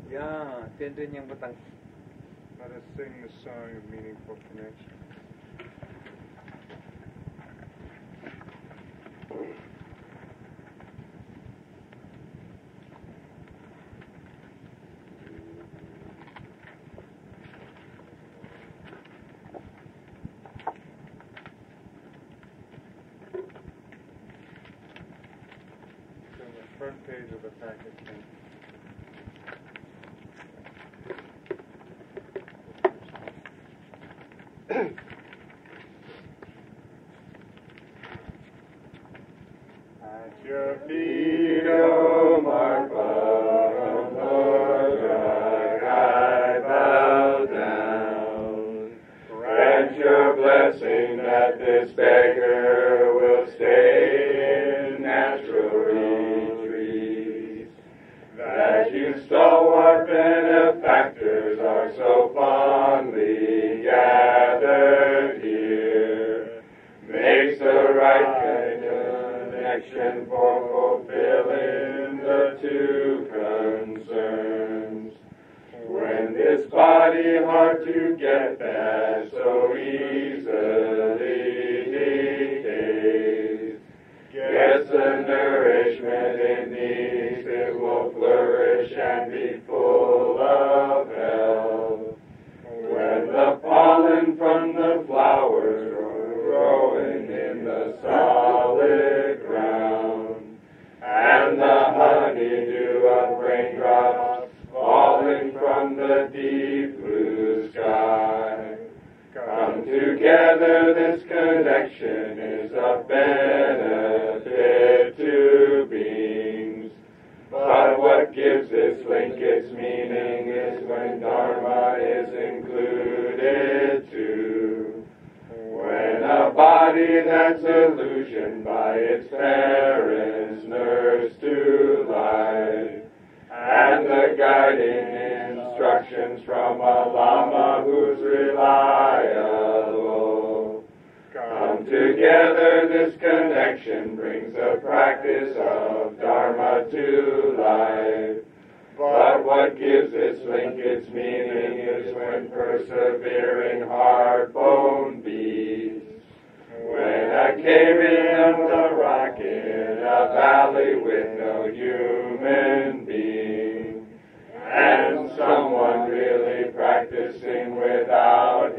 Ya, tiada yang petang. Let us sing the song of meaningful connection. So the front page of the packet thing. At your feet, O Marfa, Lord, I bow down. Grant your blessing that this beggar will stay in natural retreat. That you stalwart benefactors are so fondly gathered here, makes the right connection for fulfilling the two concerns. When this body hard to get that so easily decays, gets the nourishment it needs, it will flourish and be full of health. When the pollen from the flowers growing in the solid ground, and the honeydew of raindrops falling from the deep blue sky, come together, this connection is of benefit to beings. But what gives this link its meaning is when Dharma is included too. When a body that's illusioned by its parents nursed to life, and the guiding instructions from a Lama who's reliable, come together, this connection brings the practice of Dharma to life. But what gives this link its meaning is when persevering heart bone beats. When I came in the rock in a valley with no human being, and someone really practicing without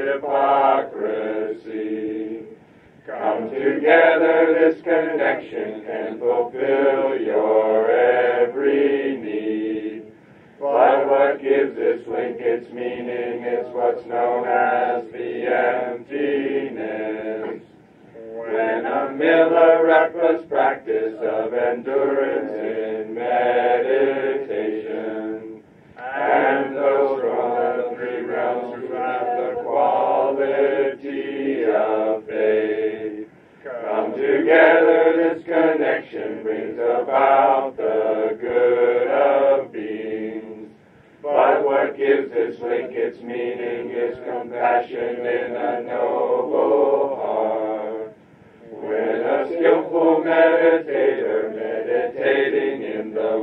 hypocrisy, come together, this connection can fulfill your every need. But what gives this link its meaning is what's known as the emptiness. When amid a reckless practice of endurance in meditation, and those from the three realms who have the quality of faith, come together, this connection brings about the good of beings. But what gives this link its meaning is compassion in a noble heart. When a skillful meditator meditating in the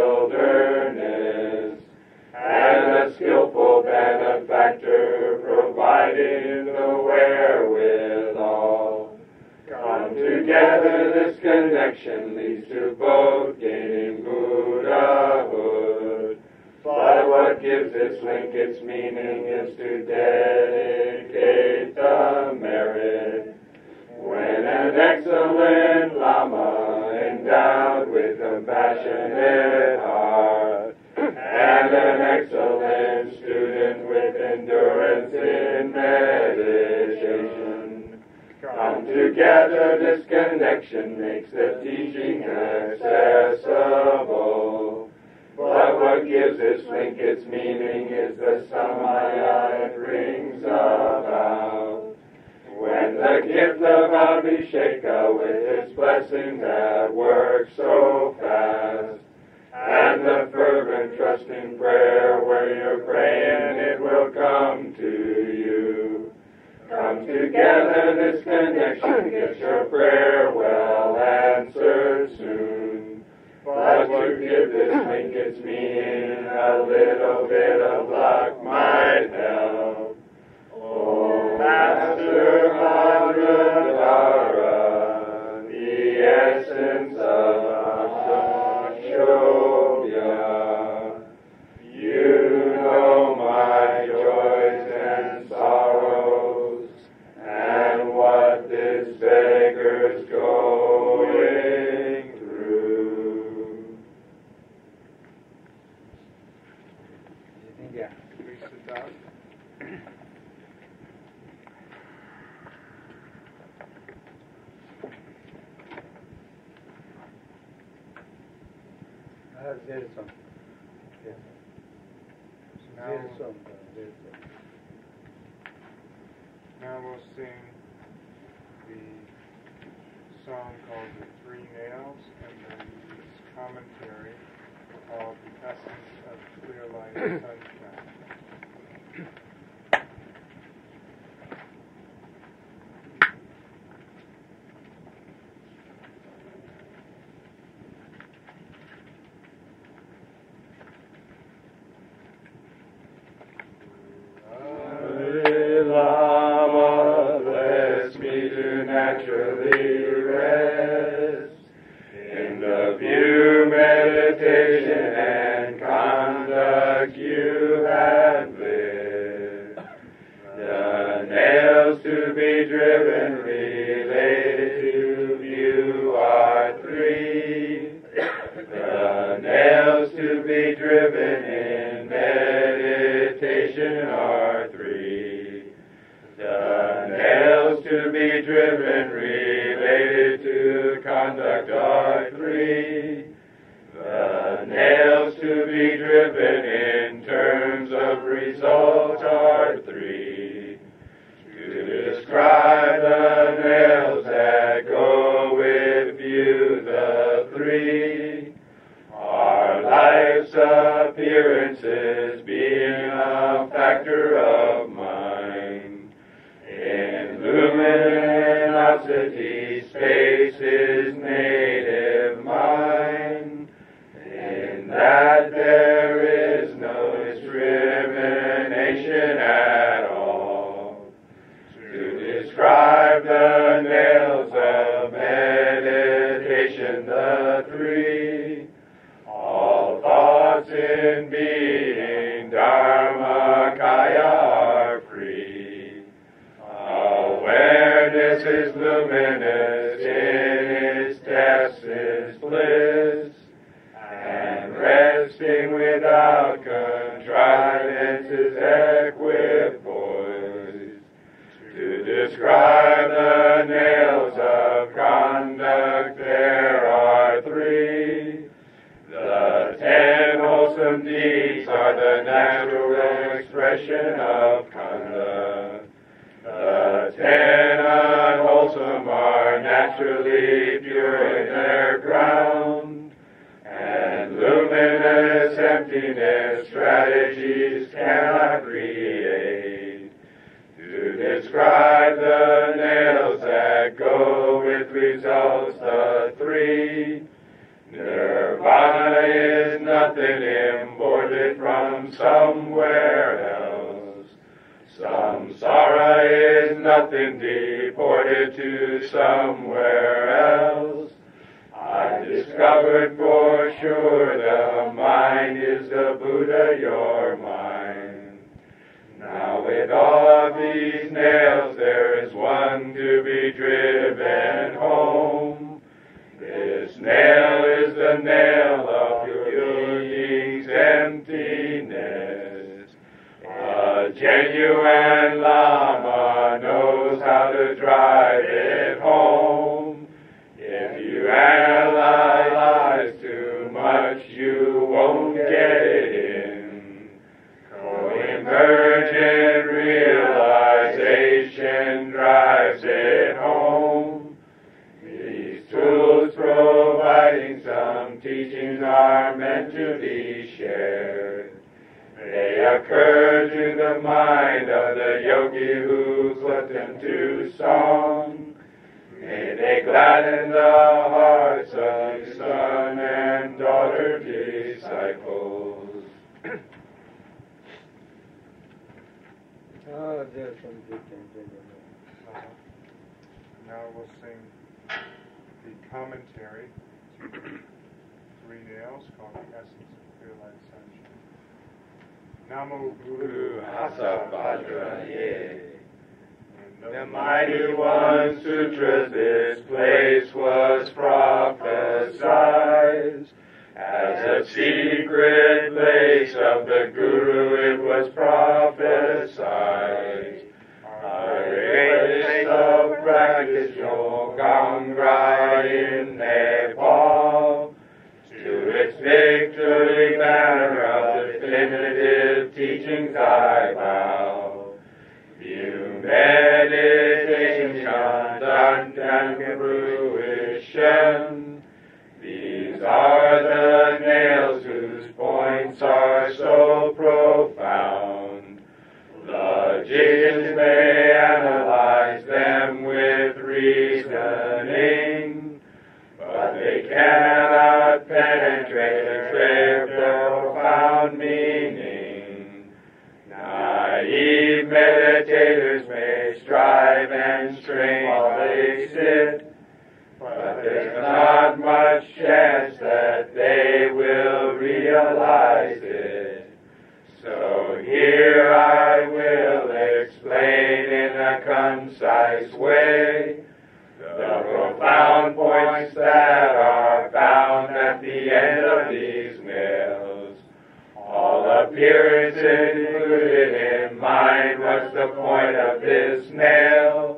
wilderness, and a skillful benefactor providing the wherewithal, come together, this connection leads to both gaining Buddhahood. But what gives this link its meaning is to dedicate the merit. When an excellent Lama endowed with compassionate heart, and an excellent student with endurance in meditation, come together, this connection makes the teaching accessible. But what gives this link its meaning is the samaya it brings about. When the gift of Abhisheka with its blessings at work so fast, and the fervent trusting prayer where you're praying it will come to you. Come together, this connection, get your prayer well answered soon. But to give this link its meaning, a little bit of luck might help. Oh, Master Madhudara, the essence of Akshobhya, you know my joys and sorrows, and what this beggar's going through. Yeah. We sit down. There is some. Yes. Now, There is some. There is some. now we'll sing the song called The Three Nails, and then this commentary called The Essence of Clear Light Sunshine. Lama, bless me to naturally rest in the view, meditation, and conduct you have lit. The nails to be driven related to view are three. The nails to be driven in meditation are three. The nails to be driven related to conduct are three. The nails to be driven in terms of result are three. To describe the nails that go with you, the three are life's appearances being a factor of mind. In luminosity, space is native mind. In that there is no discrimination at all. To describe the nails of meditation, the three, all thoughts in being, Dharmakaya, are free. Awareness is luminous, in its depths is bliss, and resting without contrivance is equipoise. To describe the nails of conduct, there are three. The 10 wholesome deeds are the natural expression of conduct. The 10 unwholesome are naturally pure in their ground, and luminous emptiness strategies cannot create. To describe the nails that go with results, the three, Nirvana is nothing imported from somewhere else. Samsara is nothing deported to somewhere else. I discovered for sure the mind is the Buddha, your mind. Now with all of these nails there is one to be driven home. This nail is the nail of your being's emptiness. A genuine Lama knows how to drive it home. If you analyze too much, you won't get it in. Co-emergent realization drives it home. These tools providing some teachings are meant to be shared. They occur to the mind of the yogi who's let them to song. May they gladden the hearts of son and daughter other disciples. There's some difference in Now we'll sing the commentary to Three Nails called The Essence of Clear Light Sunshine. Namo Guru Hasabhadraye. The mighty one sutras, this place was prophesied. As a secret place of the Guru it was prophesied. A great place of practice, Yogangra in Nepal. To its victory banner of definitive teachings I bow. View meditation, conduct, and fruition. These are the nails whose points are so profound. Logicians may analyze them with reasoning, but they cannot penetrate their profound meaning. Naive meditators may strive and strain while they sit, but there's not much chance that they will realize it. So here I will explain in a concise way the profound points that are found at the end of these nails. All appearance included in mind, what's the point of this nail?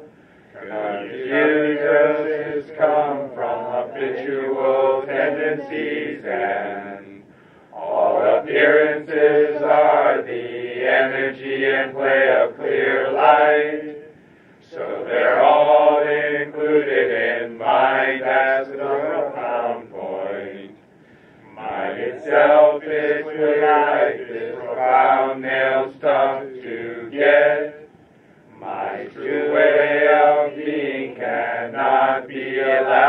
Confusions come from habitual tendencies, and all appearances are the energy and play of clear light. So they're all included in mind, that's the profound point. Mind itself is clear light, this profound nails tough to get. My true way of being cannot be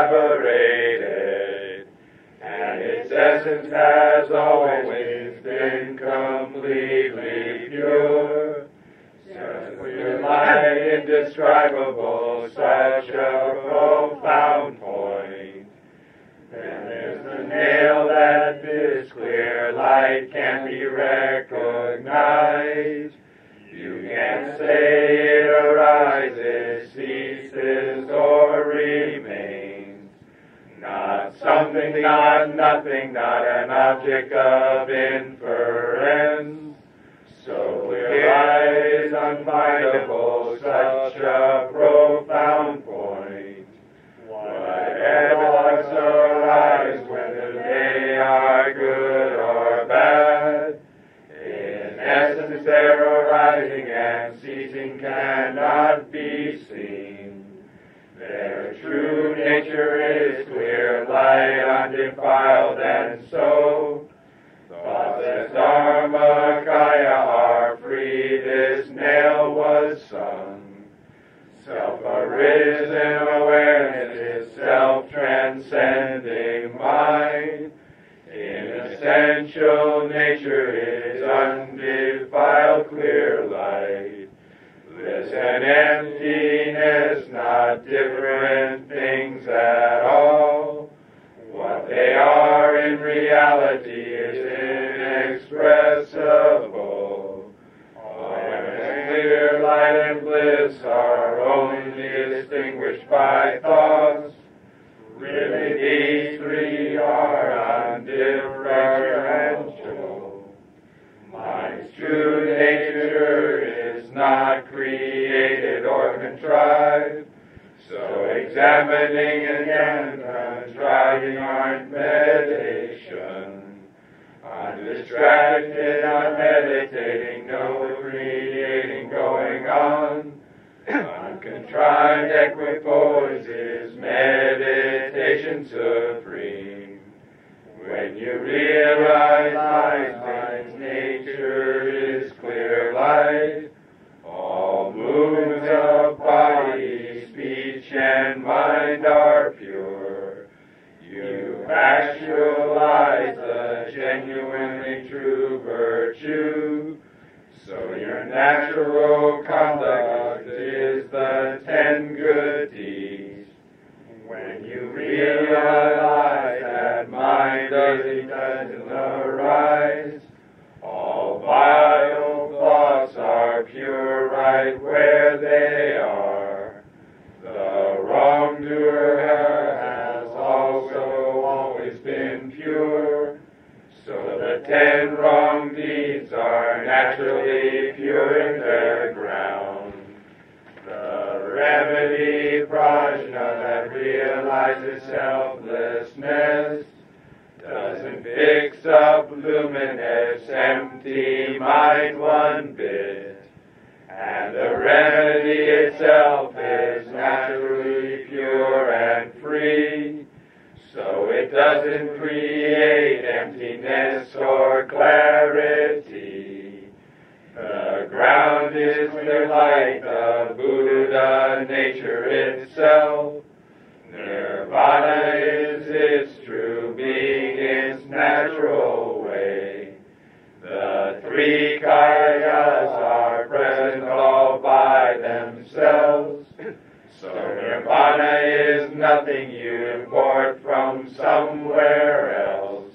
elaborated, and its essence has always been completely pure. Such clear light, indescribable, such a profound point. Then there's the nail that this clear light can be recognized. You can't say it arises, ceases, or remains. Not something, not nothing, not an object of inference. So clear light is unfindable, such a profound point. Whatever thoughts arise, whether they are good or bad, in essence their arising and ceasing cannot be seen. Their true nature is clear light, undefiled, and so thoughts as Dharmakaya are free. This nail was sung. Self-arisen awareness is self-transcending mind. In essential nature is undefiled clear light. Bliss and emptiness, not different things at all. What they are in reality is inexpressible. Awareness, clear light, and bliss are only distinguished by thoughts. Really, these three are undifferential. Mind's true nature is not created or contrived. So examining and contriving aren't meditation. Undistracted, not meditating, no creating going on. Uncontrived equipoise is meditation supreme. When you realize mind's nature is clear light, all movements of body, speech, and mind are pure. You actualize the genuinely true virtue. So your natural conduct is the 10 good deeds. When you realize that mind doesn't arise, all vile thoughts are pure right where they are. The wrongdoer has also always been pure, so the 10 wrong deeds are naturally pure in their ground. The remedy prajna that realizes selflessness doesn't fix up luminous, empty mind one bit. And the remedy itself is naturally pure and free, so it doesn't create emptiness or clarity. The ground is clear like the Buddha nature itself. Nirvana is its true being, its natural way. The 3 kayas are present all by themselves. So Nirvana is nothing you import from somewhere else.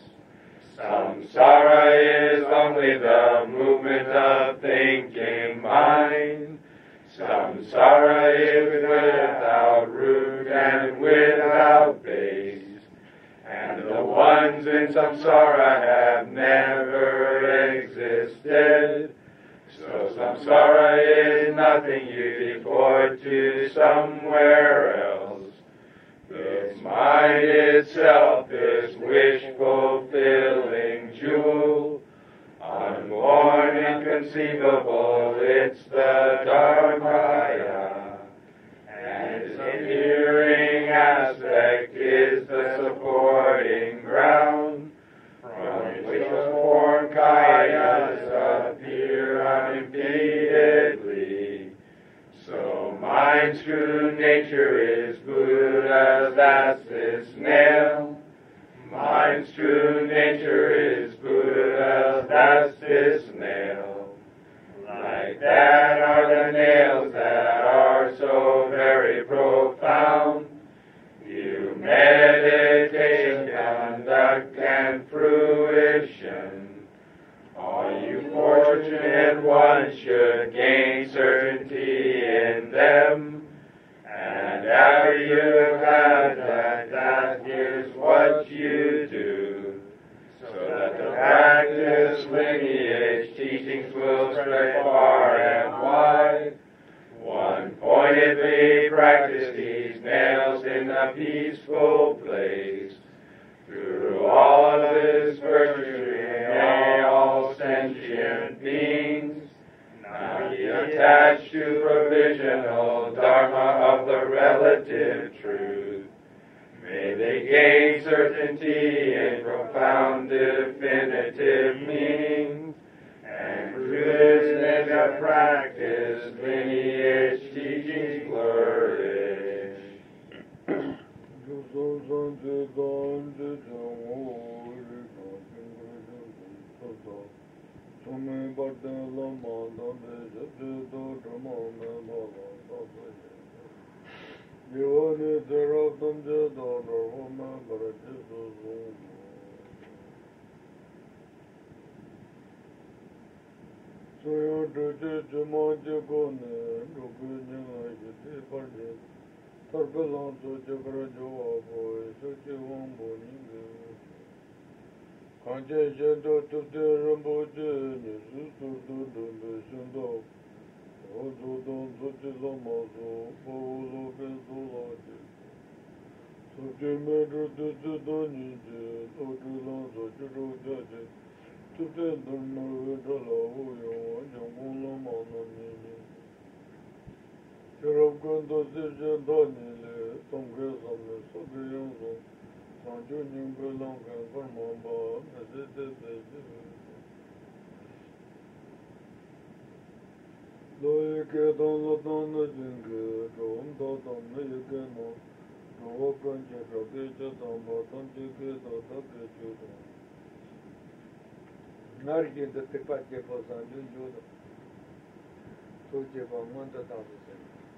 Samsara is only the movement of thinking mind. Samsara is without root and without base. And the ones in samsara have never existed. So samsara is nothing you deport to somewhere else. Its mind itself is wish-fulfilling jewel. Unborn, inconceivable, it's the Dharmakaya. And its appearing aspect is the supporting ground, from which the form kayas appear unimpededly. So mind's true nature is Buddha's, that's this nail. Mind's true nature is Buddha's, that's this nail. Like that are the nails that are so very profound. You meditation, conduct, and fruition. All you fortunate ones should gain certainty in them. And after you have done, that is what you do. So that the practice, lineage, teachings will spread far and wide. One pointedly practice these nails in a peaceful place. Through all of this virtue, may all sentient beings not be attached to provisional dharma of the relative truth. May they gain certainty in profound definitive meanings, and through this mega practice, lineage teachings flourish. Nargin the Tipache was on Judo. Toje Monta Thompson.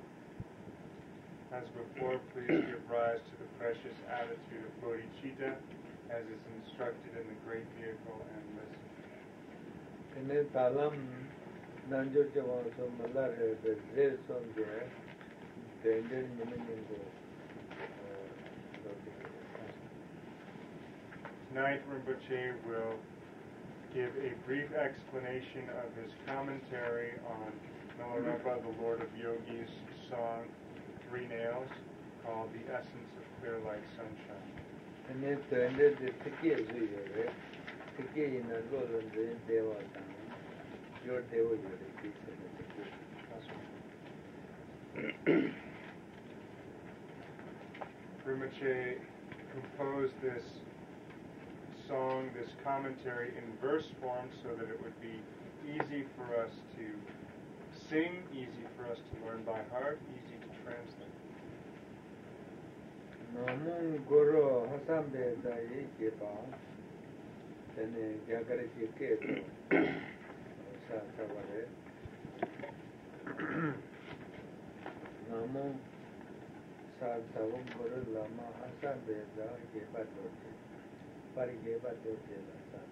As before, please give rise to the precious attitude of bodhicitta as is instructed in the great vehicle and listen. In a Talam Nanjo Javaso Malare, the Zerson there, the Indian Minimum. Tonight, Rinpoche will give a brief explanation of his commentary on Milarepa, the Lord of Yogis' song, Three Nails, called The Essence of Clear Light Sunshine. And then the ended the Tiki Zuya, Tiki in a Lord and Deva Town. Your Deva, Rinpoche composed this song, this commentary in verse form so that it would be easy for us to sing, easy for us to learn by heart, easy to translate. Namun Guru Hassan Beda Yekipa, then Yagaraki Keto, Sakavare. Namun Sakavum Guru Lama Hassan Beda Yekipa Dote, Parigeba Dote Lasa.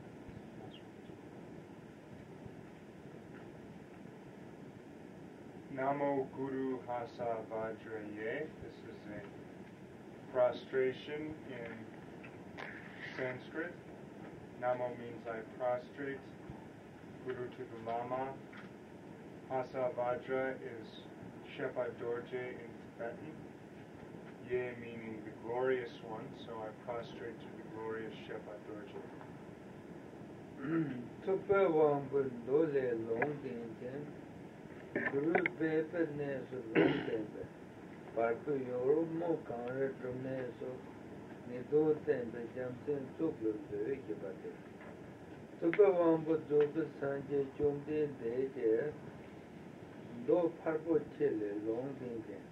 Namo Guru Hasa Vajraye. This is a prostration in Sanskrit. Namo means I prostrate. Guru to the Lama. Hasa Vajra is Shepa Dorje in Tibetan. Ye meaning the glorious one, so I prostrate to the glorious Shepa Dorje. Super Wambul Dole Long Dinkin. Guru paper neso long tempe. Parku Yoromo Kanre Trumeso Nido tempe Jamsen Tuklu Vikibate. Super Wambu Zobu Sanje Chumde Deje Do Parpo Chile Long Dinkin.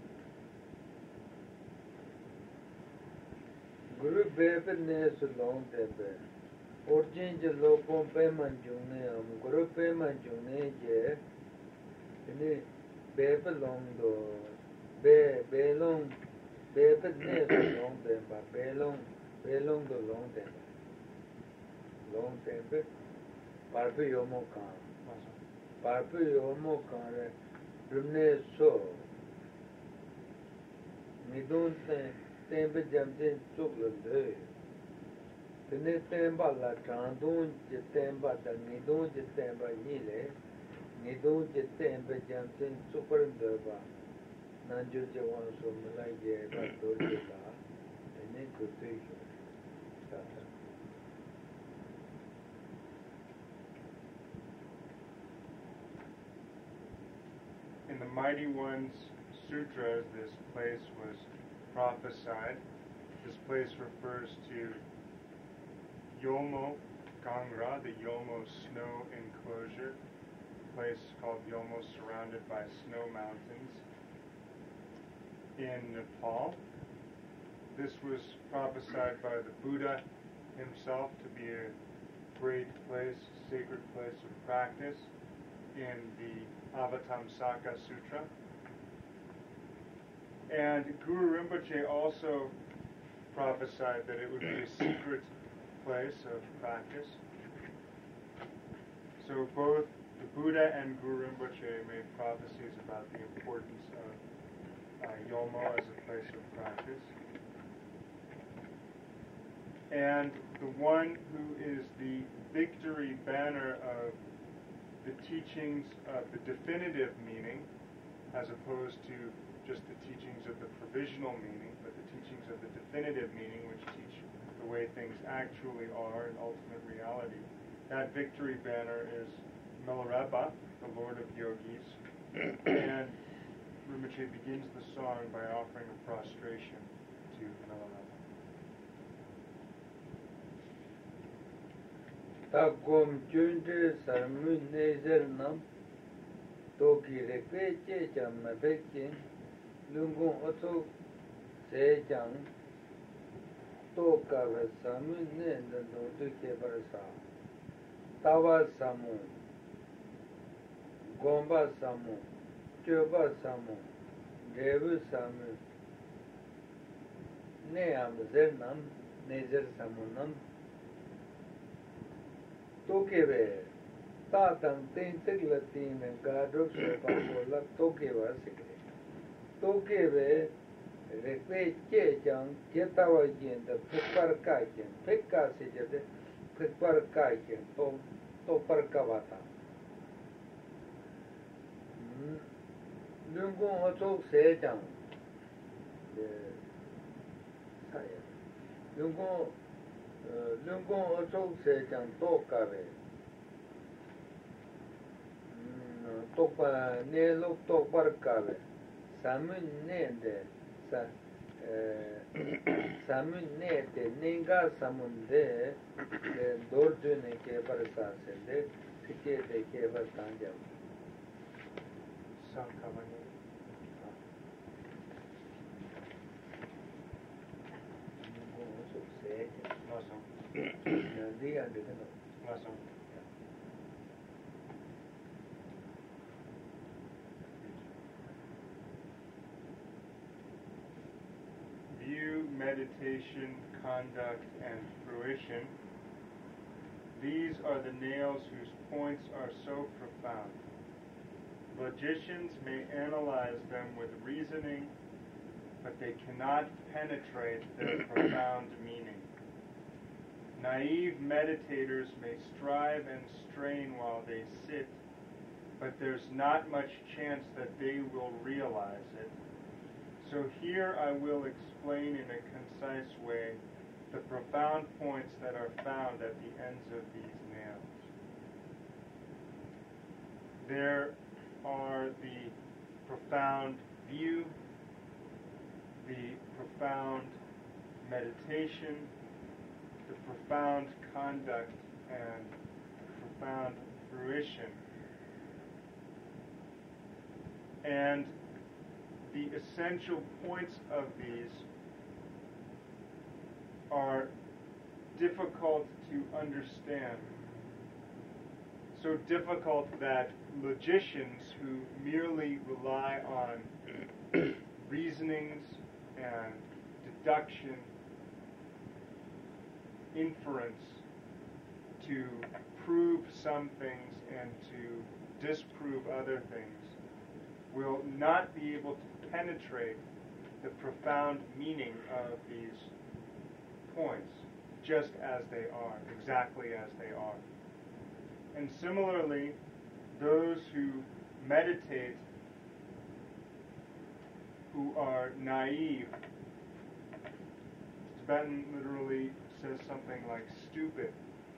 Guru paper neso long tempe. Origin Loco Payment June, Guru Payment June Je. Ini belong do belong long tempa belong do long tempe parpu yomo kan re rumne so midon tempe jamjen chuklo de tene tempa la chandon je tempa da midon je tempa ni le Nido Jitembe Jansen Super Deva Nanju Jawan Sumala Yeva Dorjita and then Kutisha. In the Mighty One's sutras, this place was prophesied. This place refers to Yomo Gangra, the Yomo snow enclosure. Place called Yomo, surrounded by snow mountains in Nepal. This was prophesied by the Buddha himself to be a great place, sacred place of practice in the Avatamsaka Sutra. And Guru Rinpoche also prophesied that it would be a secret place of practice. So both the Buddha and Guru Rinpoche made prophecies about the importance of Yomo as a place of practice. And the one who is the victory banner of the teachings of the definitive meaning, as opposed to just the teachings of the provisional meaning, but the teachings of the definitive meaning, which teach the way things actually are in ultimate reality. That victory banner is Milarepa, the Lord of Yogis, and Rinpoche begins the song by offering a prostration to Milarepa. Tagom Junde Sarmu Nezer Nam Toki Repeche Jamabekin Lungun Oto Sejang Toka Samu Nenda Nodu Kebarasa Tava Samu, Gomba Samu, Choba Samu, Devu Samu, Neam Zernam, Nezer Samunam, Tokeve, Tatang Tintik Latin and Gadruk Papola, Tokeva Secret. Tokeve, Rekwe Chang, Jetawa Yin, the Pekar Kajan, Pekka Sijade, Pekar Kajan, Topar Kavata. Lungon Hotok Sejang, Lungon Hotok Sejang, Tokave. Topa Nelo Topar Kave. Samun Nede. Samun Nede. Ninga Samunde. Dordune Kebar Sasende. Sike de Kebar Tanjam. Sankavani. View, meditation, conduct, and fruition. These are the nails whose points are so profound. Logicians may analyze them with reasoning, but they cannot penetrate their profound meaning. Naive meditators may strive and strain while they sit, but there's not much chance that they will realize it. So here I will explain in a concise way the profound points that are found at the ends of these nails. There are the profound view, the profound meditation, the profound conduct, and profound fruition. And the essential points of these are difficult to understand. So difficult that logicians who merely rely on reasonings and deduction, inference to prove some things and to disprove other things will not be able to penetrate the profound meaning of these points just as they are, exactly as they are. And similarly, those who meditate, who are naive, Tibetan literally says something like stupid.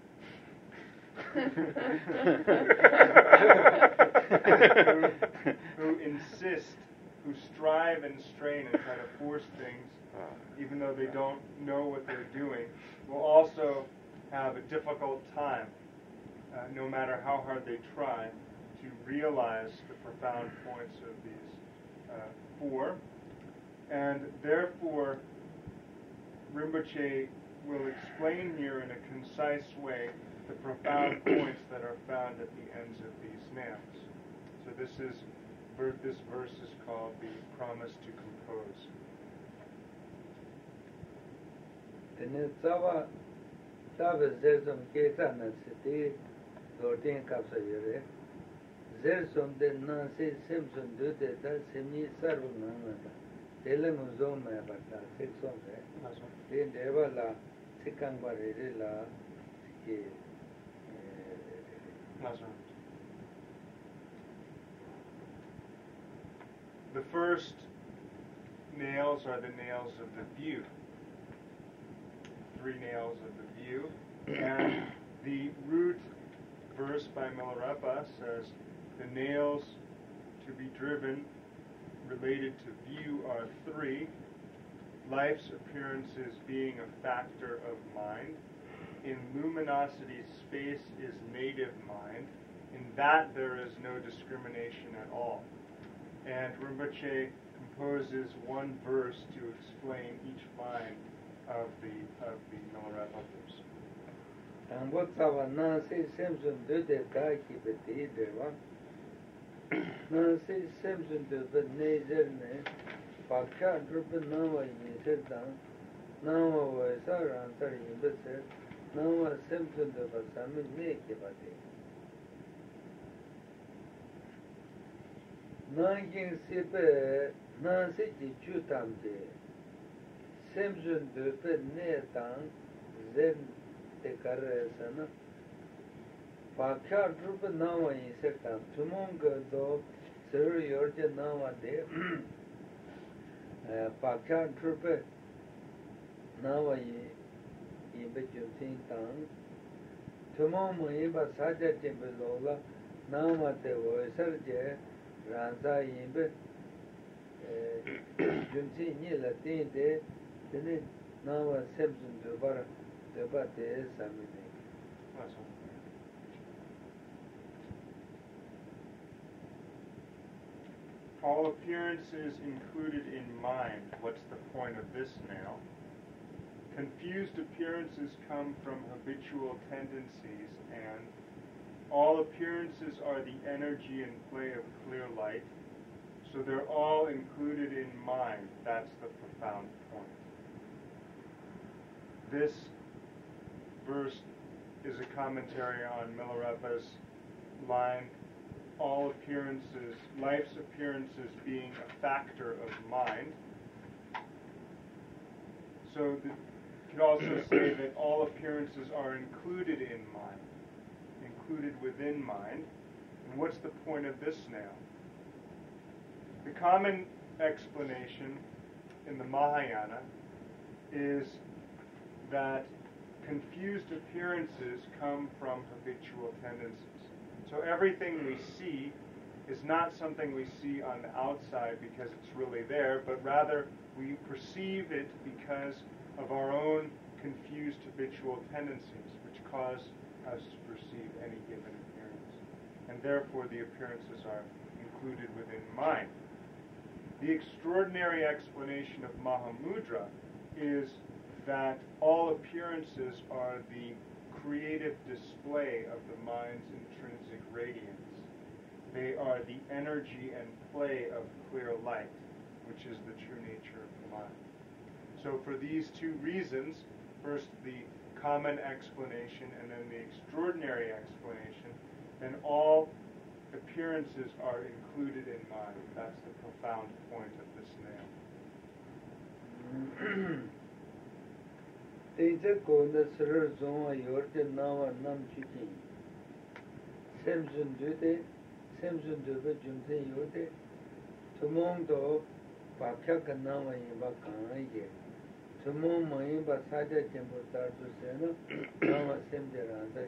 who insist, who strive and strain and try to force things, even though they don't know what they're doing, will also have a difficult time, no matter how hard they try, to realize the profound points of these four. And therefore, Rinpoche will explain here in a concise way the profound points that are found at the ends of these nails. So this verse is called the Promise to Compose. The first nails are the nails of the view. 3 nails of the view. And the root verse by Milarepa says, the nails to be driven related to view are 3. Life's appearances being a factor of mind. In luminosity, space is native mind. In that there is no discrimination at all. And Rinpoche composes one verse to explain each line of the Milarepa verse. what's our Nancy Simpson do the Daki Betty, Nancy Simpson do the Nazarene, Paka Drupa Nova in Sedan, Nava was our answer in the set, Nava Simpson do the Sami Nakibati. Nangin Sipe, Nancy Chutamde, Simpson do the Netan, Zen. The Carresana Pakha Drupa Nava in Setam, Tumonga do Sir Yorja Nava de Pakha Drupa Nava in Bejum Tang, Tumomo Imba Saja Timbelola, Nama de Voiserje, Ranza Imbe Jumsi Nila de Nava Simpson Dubar. All appearances included in mind. What's the point of this now? Confused appearances come from habitual tendencies, and all appearances are the energy and play of clear light, so they're all included in mind. That's the profound point. This verse is a commentary on Milarepa's line, all appearances, life's appearances being a factor of mind. So you could also say that all appearances are included in mind, included within mind. And what's the point of this now? The common explanation in the Mahayana is that confused appearances come from habitual tendencies. So everything we see is not something we see on the outside because it's really there, but rather we perceive it because of our own confused habitual tendencies, which cause us to perceive any given appearance. And therefore the appearances are included within mind. The extraordinary explanation of Mahamudra is that all appearances are the creative display of the mind's intrinsic radiance. They are the energy and play of clear light, which is the true nature of the mind. So for these two reasons, first the common explanation and then the extraordinary explanation, then all appearances are included in mind. That's the profound point of this nail. Teja Konda Sir Zonga Yorja Nava Nam Chikin. Samson Dute, Samson Dube Jumse Yote, Tumong Do, Pakaka Nama Yaba Kanaye, Tumong Mayimba Saja Jembo Tartu Sena, Nama Semderanda.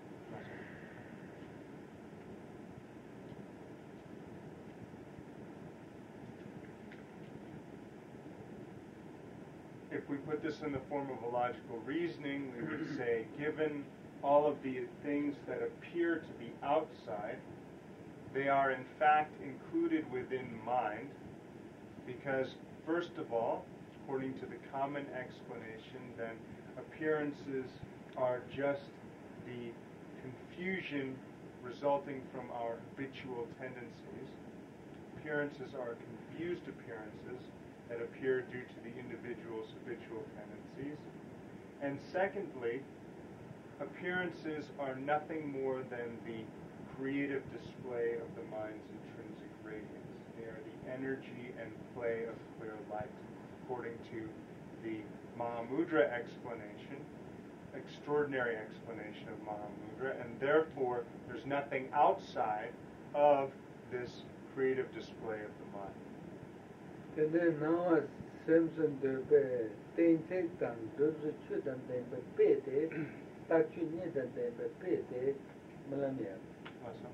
If we put this in the form of a logical reasoning, we would say, given all of the things that appear to be outside, they are in fact included within mind, because first of all, according to the common explanation, then appearances are just the confusion resulting from our habitual tendencies. Appearances are confused appearances that appear due to the individual's habitual tendencies. And secondly, appearances are nothing more than the creative display of the mind's intrinsic radiance. They are the energy and play of clear light, according to the Mahamudra explanation, extraordinary explanation of Mahamudra, and therefore there's nothing outside of this creative display of the mind. And then now Samson Dube, Tainted Tang, Dozu Chudan Dembe Pete, Tachu Nidan Dembe Pete, Malamia. Awesome.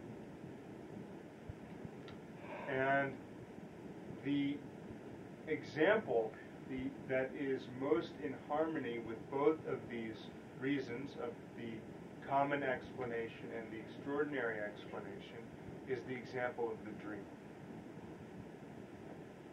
And the example that is most in harmony with both of these reasons, of the common explanation and the extraordinary explanation, is the example of the dream.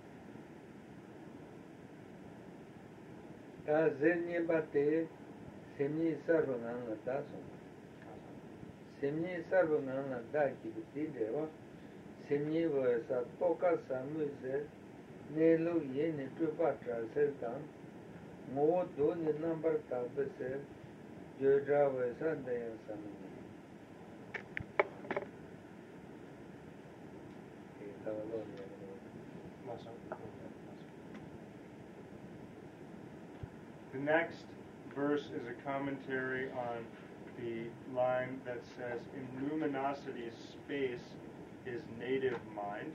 Zenye Bate, Semni Sarvanganga Dasum. Semni Sarvanganga Daki Deva, Semni Vasa Toka Samuse, Nelo Yen Trupatra Sertam, Mo Doni number Tabese, Joja Vasa Dayan Samini. The next verse is a commentary on the line that says, in luminosity's space is native mind.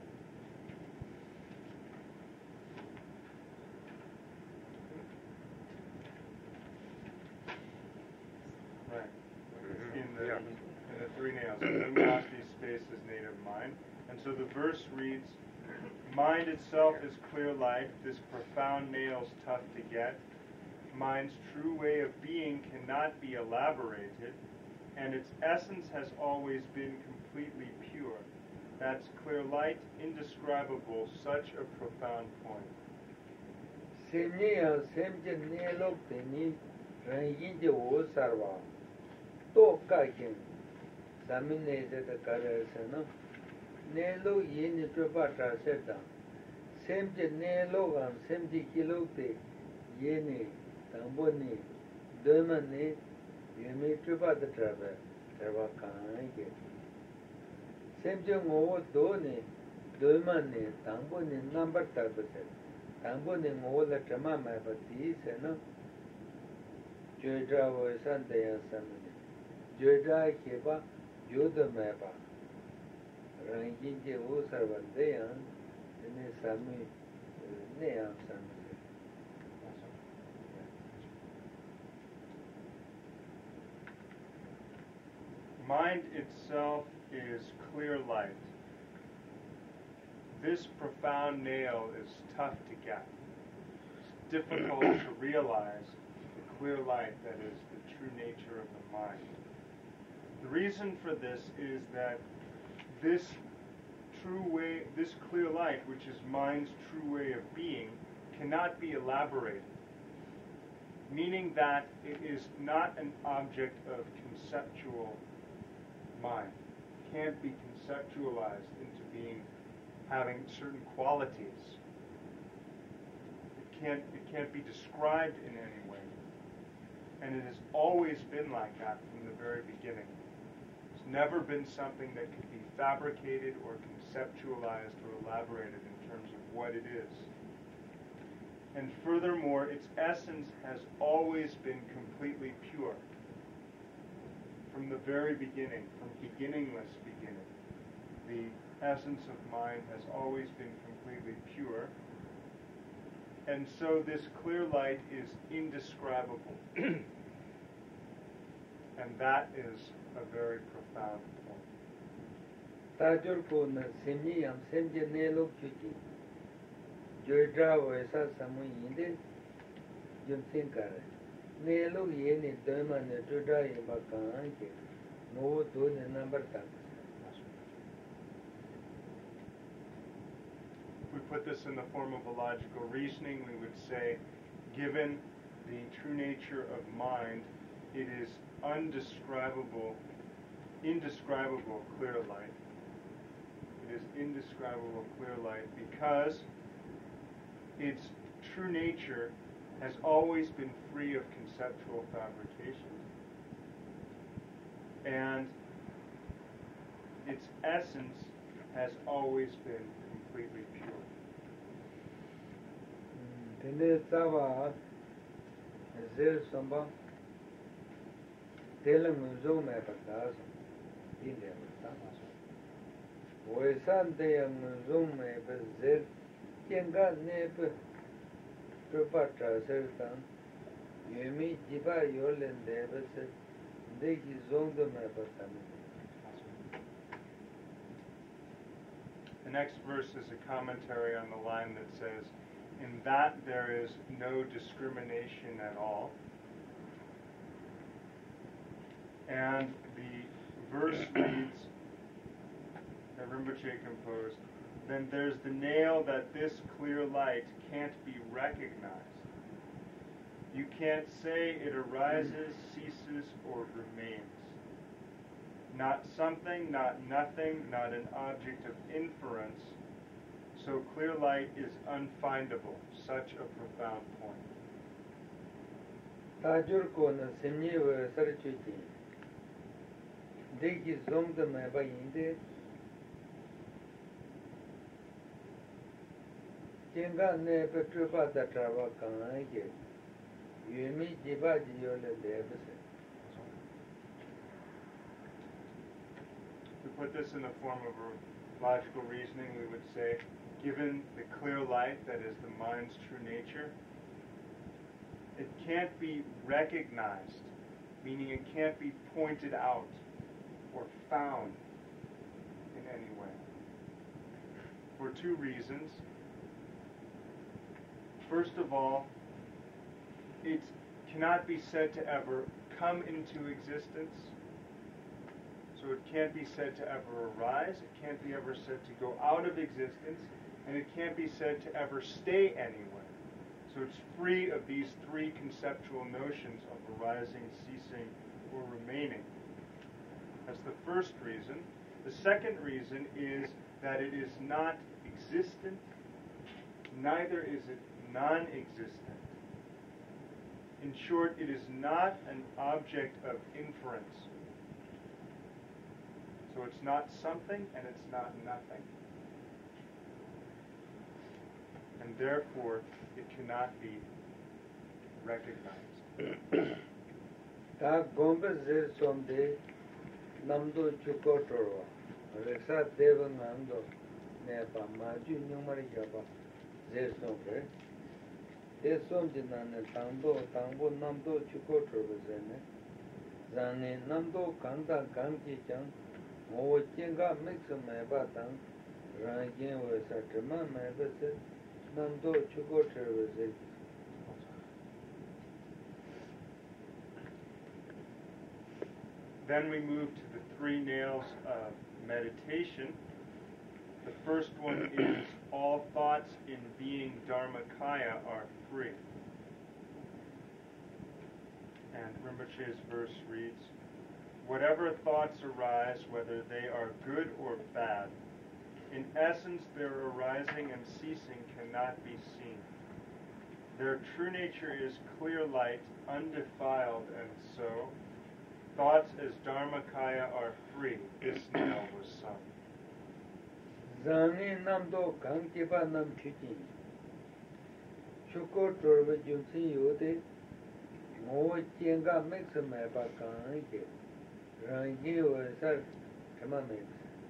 Right. In the three nails. In luminosity's space is native mind. And so the verse reads, mind itself is clear light, this profound nail's tough to get. Mind's true way of being cannot be elaborated, and its essence has always been completely pure. That's clear light, indescribable, such a profound point. Semniya semje nelok teni rangin je wo sarva to kakin samine je ta kare se no nelo yin trupa tra seta semje nelok am semje kilok te yene tamboni demane yeme trupa ta trabe traba kan ke semje ngo do ne demane tamboni number ta se Tambo ne ngola chama mai pati se no Joja wo san de ya samne Joja ke ba yoda mai ba rangi je wo sarvan de ya ne sami ne ya samne Mind itself is clear light. This profound nail is tough to get. It's difficult to realize the clear light that is the true nature of the mind. The reason for this is that this clear light, which is mind's true way of being, cannot be elaborated, meaning that it is not an object of conceptual mind. It can't be conceptualized into being having certain qualities. It can't be described in any way. And it has always been like that from the very beginning. It's never been something that could be fabricated or conceptualized or elaborated in terms of what it is. And furthermore, its essence has always been completely pure. From the very beginning, from beginningless beginning. The essence of mind has always been completely pure, and so this clear light is indescribable. And that is a very profound point. Tajur ko na semni am semje nelo chuji Joja wo sa samu yinde jum tinkare nelo yene dema ne joja ye ba kan ke no do ne number ta We put this in the form of a logical reasoning. We would say, given the true nature of mind, it is indescribable clear light. It is indescribable clear light because its true nature has always been free of conceptual fabrication. And its essence has always been completely pure. Tene tava zer samba telang zo me patas inde patas oesan de yang zo me bezer kenga ne pe propatra sertan yemi jiba yolen de bese de ki zong de me patam. The next verse is a commentary on the line that says, in that there is no discrimination at all. And the verse reads, that Rinpoche composed, then there's the nail that this clear light can't be recognized. You can't say it arises, ceases, or remains. Not something, not nothing, not an object of inference. So clear light is unfindable. Such a profound point. Tajur ko na simye wa sarchuji. Deki zom da me ba yinde. Jenga ne pe trupa da trava kan ke. Yumi jiba jiyo le debse. To put this in the form of a logical reasoning, we would say, given the clear light that is the mind's true nature, it can't be recognized, meaning it can't be pointed out or found in any way. For two reasons. First of all, it cannot be said to ever come into existence. So it can't be said to ever arise, it can't be ever said to go out of existence, and it can't be said to ever stay anywhere. So it's free of these three conceptual notions of arising, ceasing, or remaining. That's the first reason. The second reason is that it is not existent, neither is it non-existent. In short, it is not an object of inference. So it's not something and it's not nothing. And therefore, it cannot be recognized. Ta gombe zir somde namdo chukotorwa. Reksa deva nando nepa maju nyumari jaba zir somde. De somde nane tangbo namdo chukotorwa zene. Zane namdo kanda gangi chang mo chenga mix meba tang rangin wesa trima meba se namdo chukotorwa zene. Then we move to the three nails of meditation. The first one is all thoughts in being Dharmakaya are free. And Rinpoche's verse reads, whatever thoughts arise, whether they are good or bad, in essence their arising and ceasing cannot be seen. Their true nature is clear light, undefiled, and so thoughts as Dharmakaya are free. This nail was sung. Zani namdo kankiba nam chuji. Chuko torba junsi yode. Mo chenga mix meba kanke. Rangi wesa kama mix.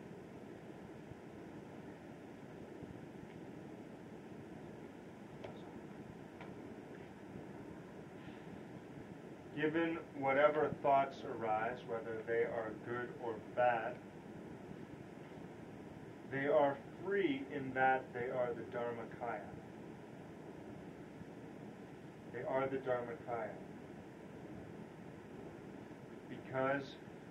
Given whatever thoughts arise, whether they are good or bad, they are free in that they are the Dharmakaya. They are the Dharmakaya. Because,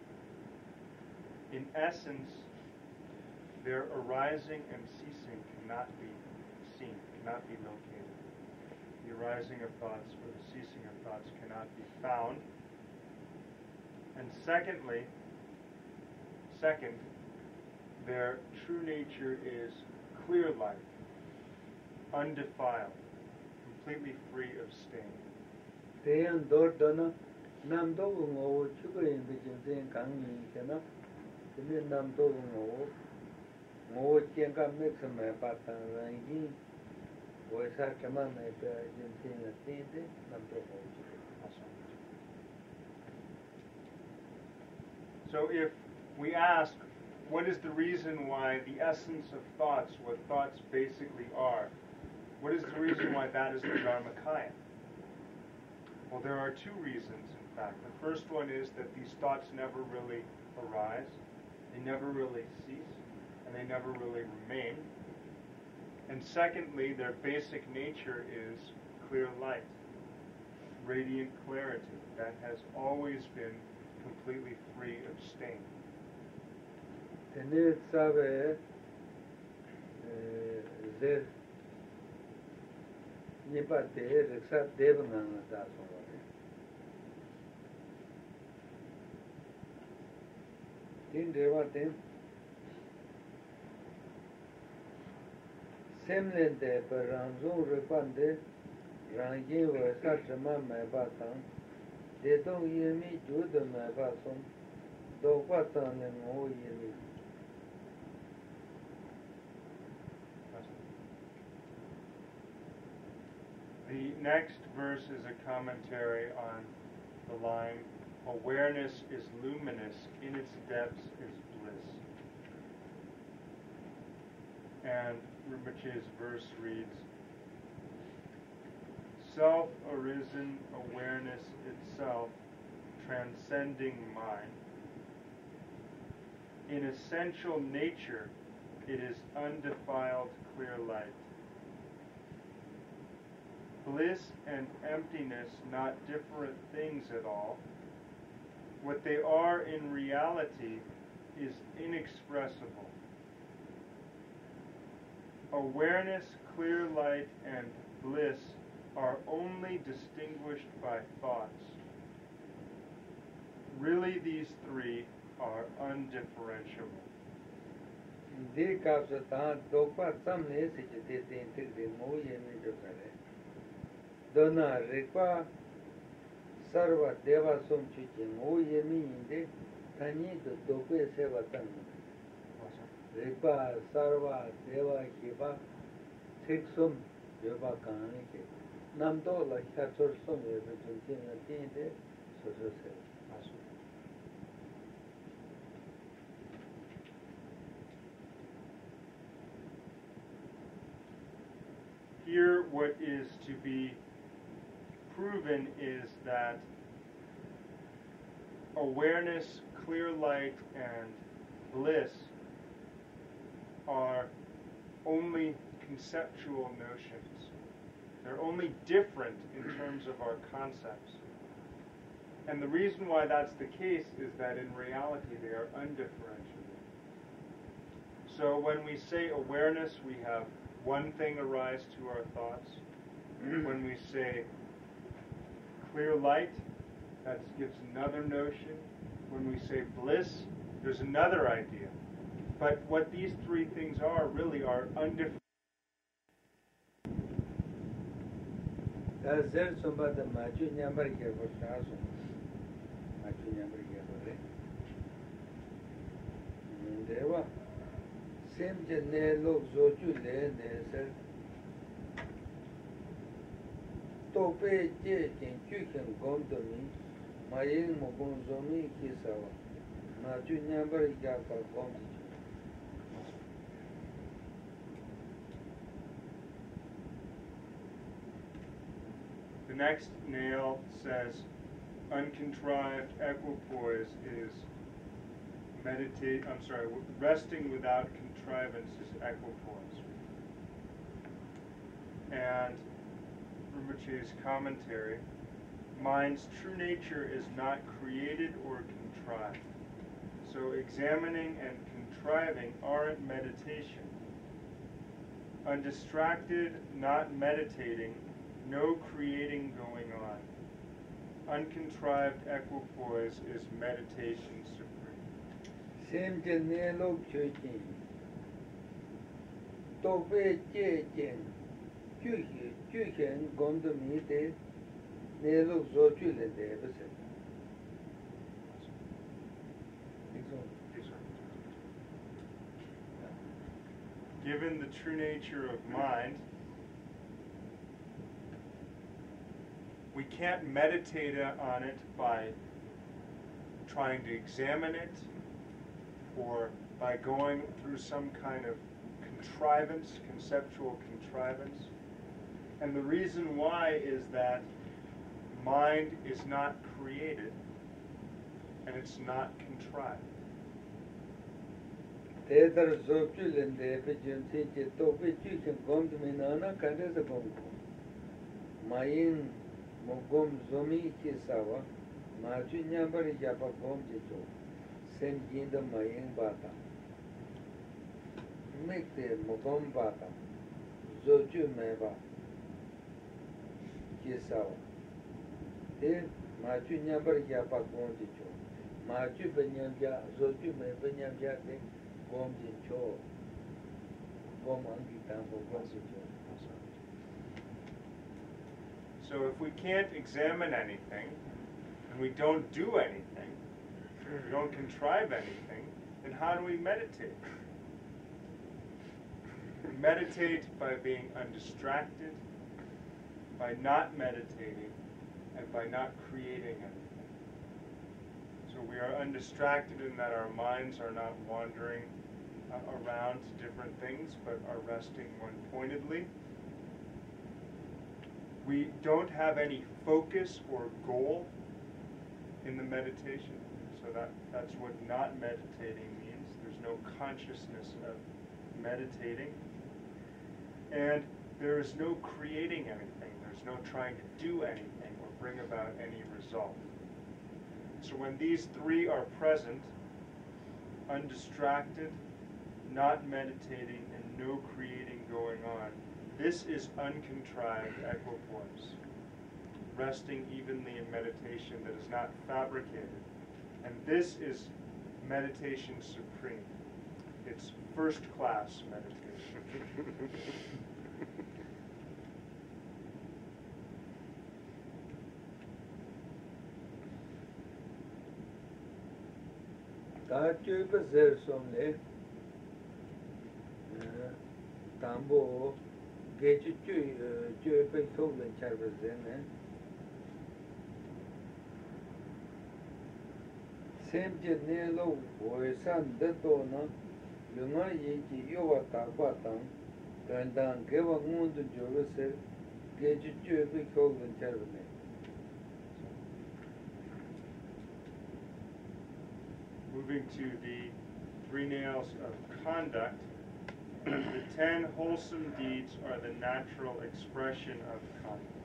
in essence, their arising and ceasing cannot be seen, cannot be located. The arising of thoughts or the ceasing of thoughts cannot be found. And second, their true nature is clear light, undefiled, completely free of stain. Teyan dor dana namdo ngo chuko yin bijin ten kangi kana. Tene namdo ngo chenga mix meba tang rangi. So if we ask, what is the reason why the essence of thoughts, what thoughts basically are, what is the reason why that is the Dharmakaya? Well, there are two reasons, in fact. The first one is that these thoughts never really arise, they never really cease, and they never really remain. And secondly, their basic nature is clear light, radiant clarity that has always been completely free of stain. Tene sabe zir nipa te riksa deva nganga da songwa tin dewa ten semlen de parangzong rikpande rangyin wa satrama maipa tang de tong yemi juda maipa song dokwa tang ne ngo yemi. The next verse is a commentary on the line, awareness is luminous, in its depths is bliss. And Rinpoche's verse reads, self-arisen awareness itself, transcending mind. In essential nature, it is undefiled clear light. Bliss and emptiness, not different things at all. What they are in reality is inexpressible. Awareness, clear light, and bliss are only distinguished by thoughts. Really, these three are undifferentiable. Dona rikpa sarva deva som chuchi ngo yemi inde tani to dokwe seva tang rikpa sarva deva hiba thik som yoba kahani ke nam to la khachor som yoba chunti na tinde soso seva. Here what is to be proven is that awareness, clear light, and bliss are only conceptual notions. They're only different in terms of our concepts. And the reason why that's the case is that in reality they are undifferentiable. So when we say awareness, we have one thing arise to our thoughts. When we say clear light, that gives another notion. When we say bliss, there's another idea. But what these three things are really are undifferent. Tope je ken kyuken gondomi mayin mogon zomi kisawa na ju nyambar yaka gondi. The next nail says uncontrived equipoise is resting without contrivance is equipoise. And Rinpoche's commentary, mind's true nature is not created or contrived. So examining and contriving aren't meditation. Undistracted, not meditating, no creating going on. Uncontrived equipoise is meditation supreme. Sem ne log chokin. Tope je ken kyuken gondomi de ne log zochu le de bese. Given the true nature of mind, we can't meditate on it by trying to examine it or by going through some kind of contrivance, conceptual contrivance. And the reason why is that mind is not created and it's not contrived. Tedar zochu lende pe junti che tope kyuken gondomi nana kande se gomko. Mayin mogom zomi kisawa maju nyambari yapa gomje jo. Sem jinda mayin bata. Mekte mogom bata. Zochu meba. Jisawa. Then Machu Nyambar Yapa Gonjicho. Machu Benyamja, Zoju Me Benyamja, Gomjicho. Gom Angitambo Gonjicho. So if we can't examine anything, and we don't do anything, we don't contrive anything, then how do we meditate? We meditate by being undistracted, by not meditating, and by not creating anything. So we are undistracted in that our minds are not wandering around to different things, but are resting one pointedly. We don't have any focus or goal in the meditation. So that's what not meditating means. There's no consciousness of meditating. And there is no creating anything. There's no trying to do anything or bring about any result. So when these three are present, undistracted, not meditating, and no creating going on, this is uncontrived equipoise, resting evenly in meditation that is not fabricated. And this is meditation supreme. It's first-class meditation. Tachupa Zer Somle Tambo Gechu Chupa Kogan Charbazen Semje Nelo Voisan Detona Lunga Yiki Yowa Tabatan Gandan Geva Mundu Jovese Gechu Chupa Kogan Charbazen. Moving to the 3 nails of conduct, the 10 wholesome deeds are the natural expression of conduct.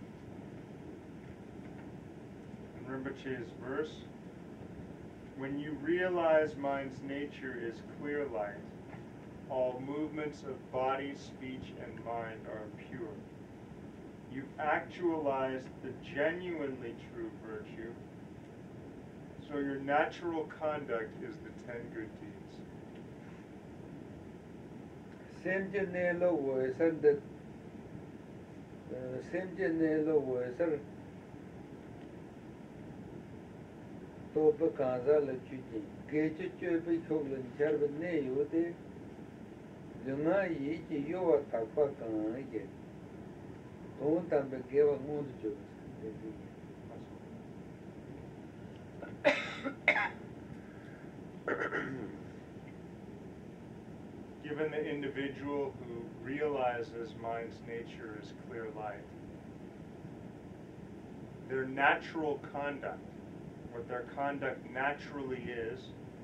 And Rinpoche's verse, when you realize mind's nature is clear light, all movements of body, speech, and mind are pure. You actualize the genuinely true virtue. So your natural conduct is the 10 good deeds. Semje Nelo Voisan that Semje Nelo Voisan Topa Kanza Lachuji Gechu Chupa Kogan Charbazen Yote Lunga Yiki Yowa Takpa Kange Ton Tambe Geva Mundu Jovese. Given the individual who realizes mind's nature is clear light, their natural conduct, what their conduct naturally is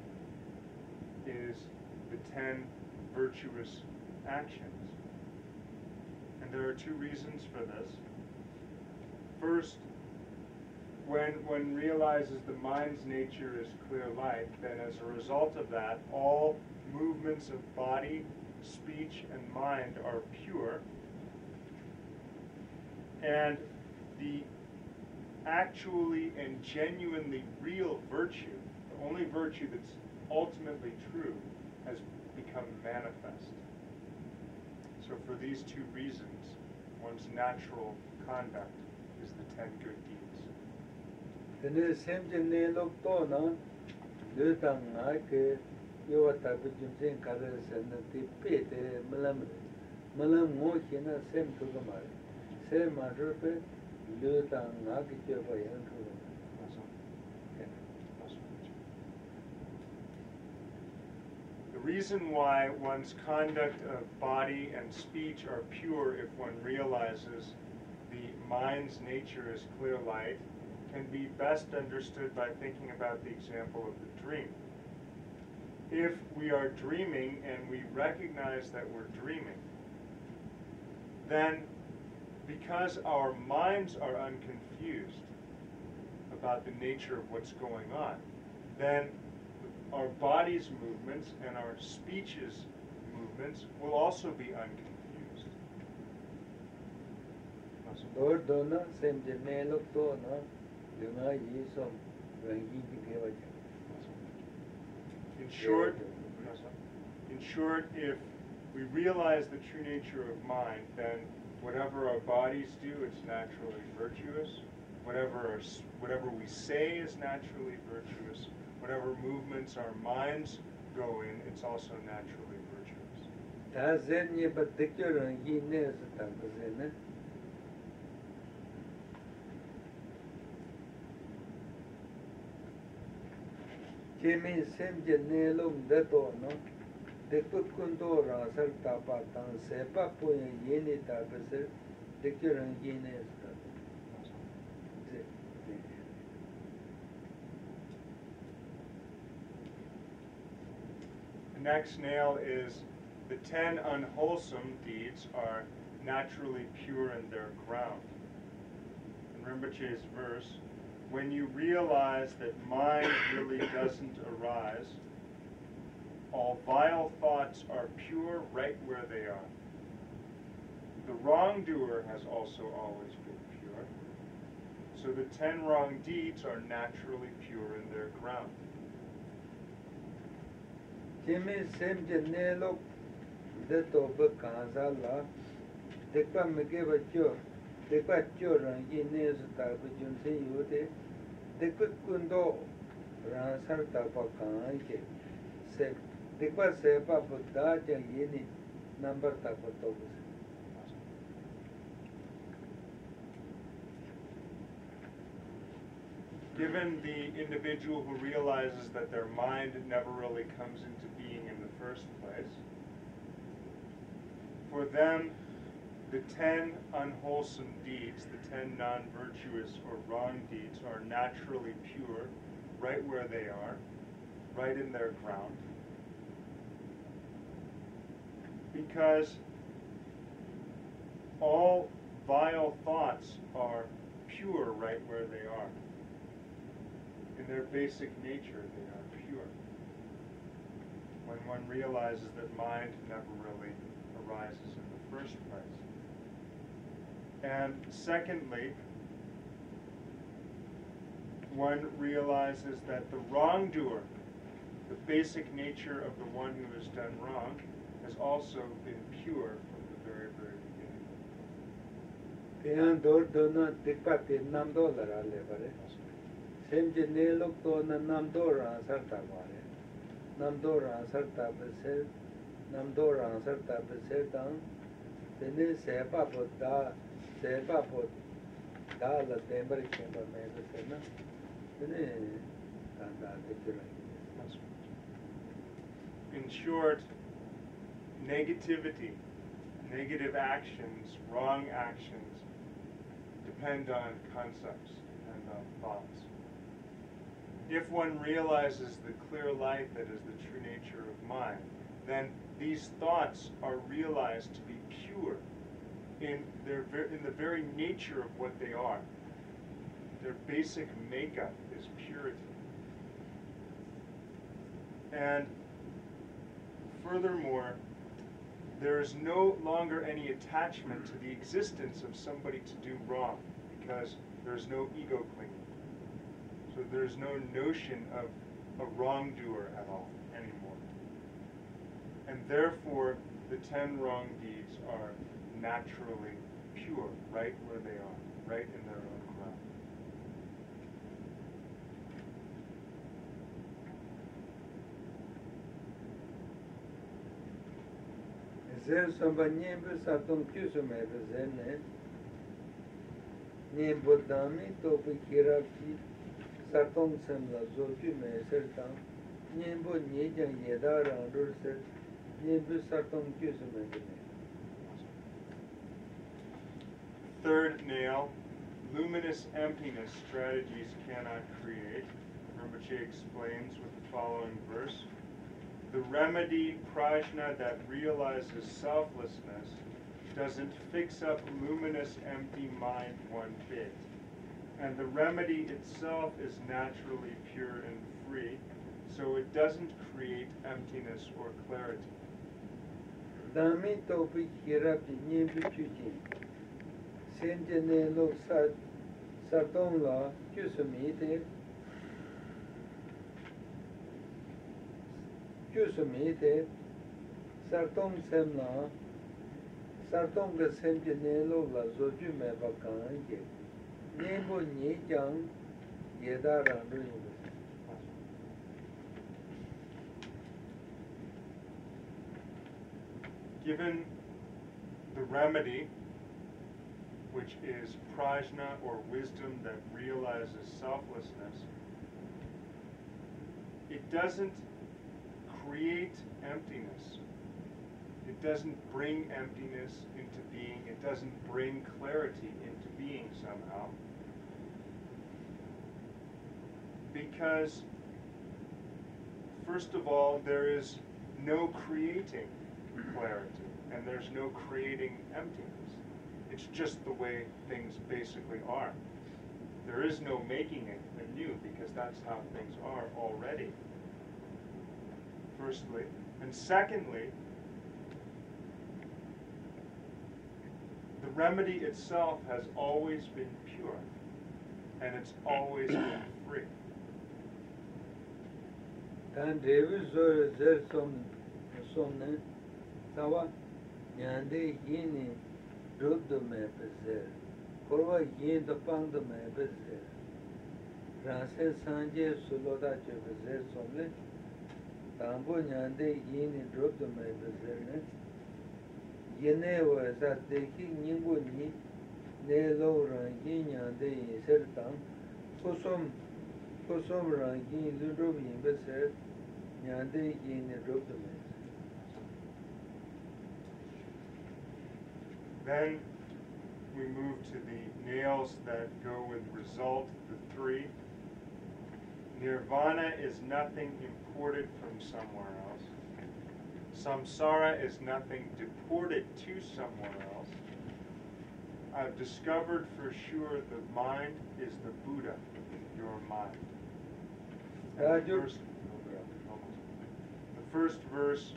the 10 virtuous actions. And there are 2 reasons for this. First, when one realizes the mind's nature is clear light, then as a result of that, all movements of body, speech, and mind are pure. And the actually and genuinely real virtue, the only virtue that's ultimately true, has become manifest. So for these 2 reasons, one's natural conduct is the 10 good deeds. Tene Semje Nelo Tona Lutang Ake Yowa Tabi Jumsen Kadar Senati Pete Malam Mochina Sem Tugamari Sem Madrupe Lutang Ake Jova Yan The reason why one's conduct of body and speech are pure if one realizes the mind's nature is clear light can be best understood by thinking about the example of the dream. If we are dreaming and we recognize that we're dreaming, then because our minds are unconfused about the nature of what's going on, then our body's movements and our speech's movements will also be unconfused. Dor dona sem je ne lok to na yunga yi som rangi ki kewa In short, if we realize the true nature of mind, then whatever our bodies do, it's naturally virtuous. Whatever we say is naturally virtuous. Whatever movements our minds go in, it's also naturally virtuous. Ta zen ye ba dikyo rangi ne sa ta ne. Chemi sem je ne lom de to no. Dekut kundo rasar tapa tang sepa poye yeni tabese dikyo rangi ne sa. The next nail is the 10 unwholesome deeds are naturally pure in their ground. In Rinpoche's verse, when you realize that mind really doesn't arise, all vile thoughts are pure right where they are. The wrongdoer has also always been pure, so the 10 wrong deeds are naturally pure in their ground. Chemi sem je ne lok de to ba kansa la dekpa mege ba cho dekpa cho rangi ne sa ta ba jun se yo de dekpa kundo rasar ta pa kan ke se dekpa se pa buddha ja yeni number ta pa to Given the individual who realizes that their mind never really comes into being in the first place, for them, the 10 unwholesome deeds, the 10 non-virtuous or wrong deeds, are naturally pure right where they are, right in their ground. Because all vile thoughts are pure right where they are. In their basic nature, they are pure. When one realizes that mind never really arises in the first place. And secondly, one realizes that the wrongdoer, the basic nature of the one who has done wrong, has also been pure from the very, very beginning. Tehan dor dona dikpa te nam do lara le bare. Sem je ne lok to na nam do rasar ta bare. Nam do rasar ta bese nam do rasar ta bese tang tene sepa buddha sepa buddha la tembar kemba me bese na tene kanda dikira. In short, negativity, negative actions, wrong actions, depend on concepts, depend on thoughts. If one realizes the clear light that is the true nature of mind, then these thoughts are realized to be pure in the very nature of what they are. Their basic makeup is purity. And furthermore, there is no longer any attachment to the existence of somebody to do wrong, because there's no ego clinging. So there's no notion of a wrongdoer at all anymore. And therefore, the 10 wrong deeds are naturally pure, right where they are, right in their own ground. Zer samba nyembe satung kyusu me bezene nyem bodami topi kiraki satung semla zotu me sertang nyembo nyejang yeda randur ser nyembe satung kyusu me bezene. Third nail, luminous emptiness strategies cannot create. Rinpoche explains with the following verse. The remedy, prajna, that realizes selflessness doesn't fix up luminous, empty mind one bit. And the remedy itself is naturally pure and free, so it doesn't create emptiness or clarity. Dami topi kiraki nyembe chuchi Senjane Lok Sartong La Kyusumite Sartong Semla Sartong the Senjane Lok La Zoju Mebakange Nembo Nijang Yedara Luim. Given the remedy, which is prajna or wisdom that realizes selflessness, it doesn't create emptiness. It doesn't bring emptiness into being. It doesn't bring clarity into being somehow. Because, first of all, there is no creating clarity, and there's no creating emptiness. It's just the way things basically are. There is no making it anew, because that's how things are already, firstly. And secondly, the remedy itself has always been pure, and it's always been free. And David Zer Somne Sawa Yande Yini Drop the Mapazer Korwa Yin the Pang the Mapazer Ranse Sanje Suloda Chepazer Somne Tambo Yande Yini Drop the Mapazer Yene was at the King Nimbo Ni Ne Lo Rangi Yande Yin Sertang Kosom Rangi Ludrop Yimbezer Yande Yini Drop the Mapazer. Then we move to the nails that go with result, the 3. Nirvana is nothing imported from somewhere else. Samsara is nothing deported to somewhere else. I've discovered for sure the mind is the Buddha, your mind. And the first verse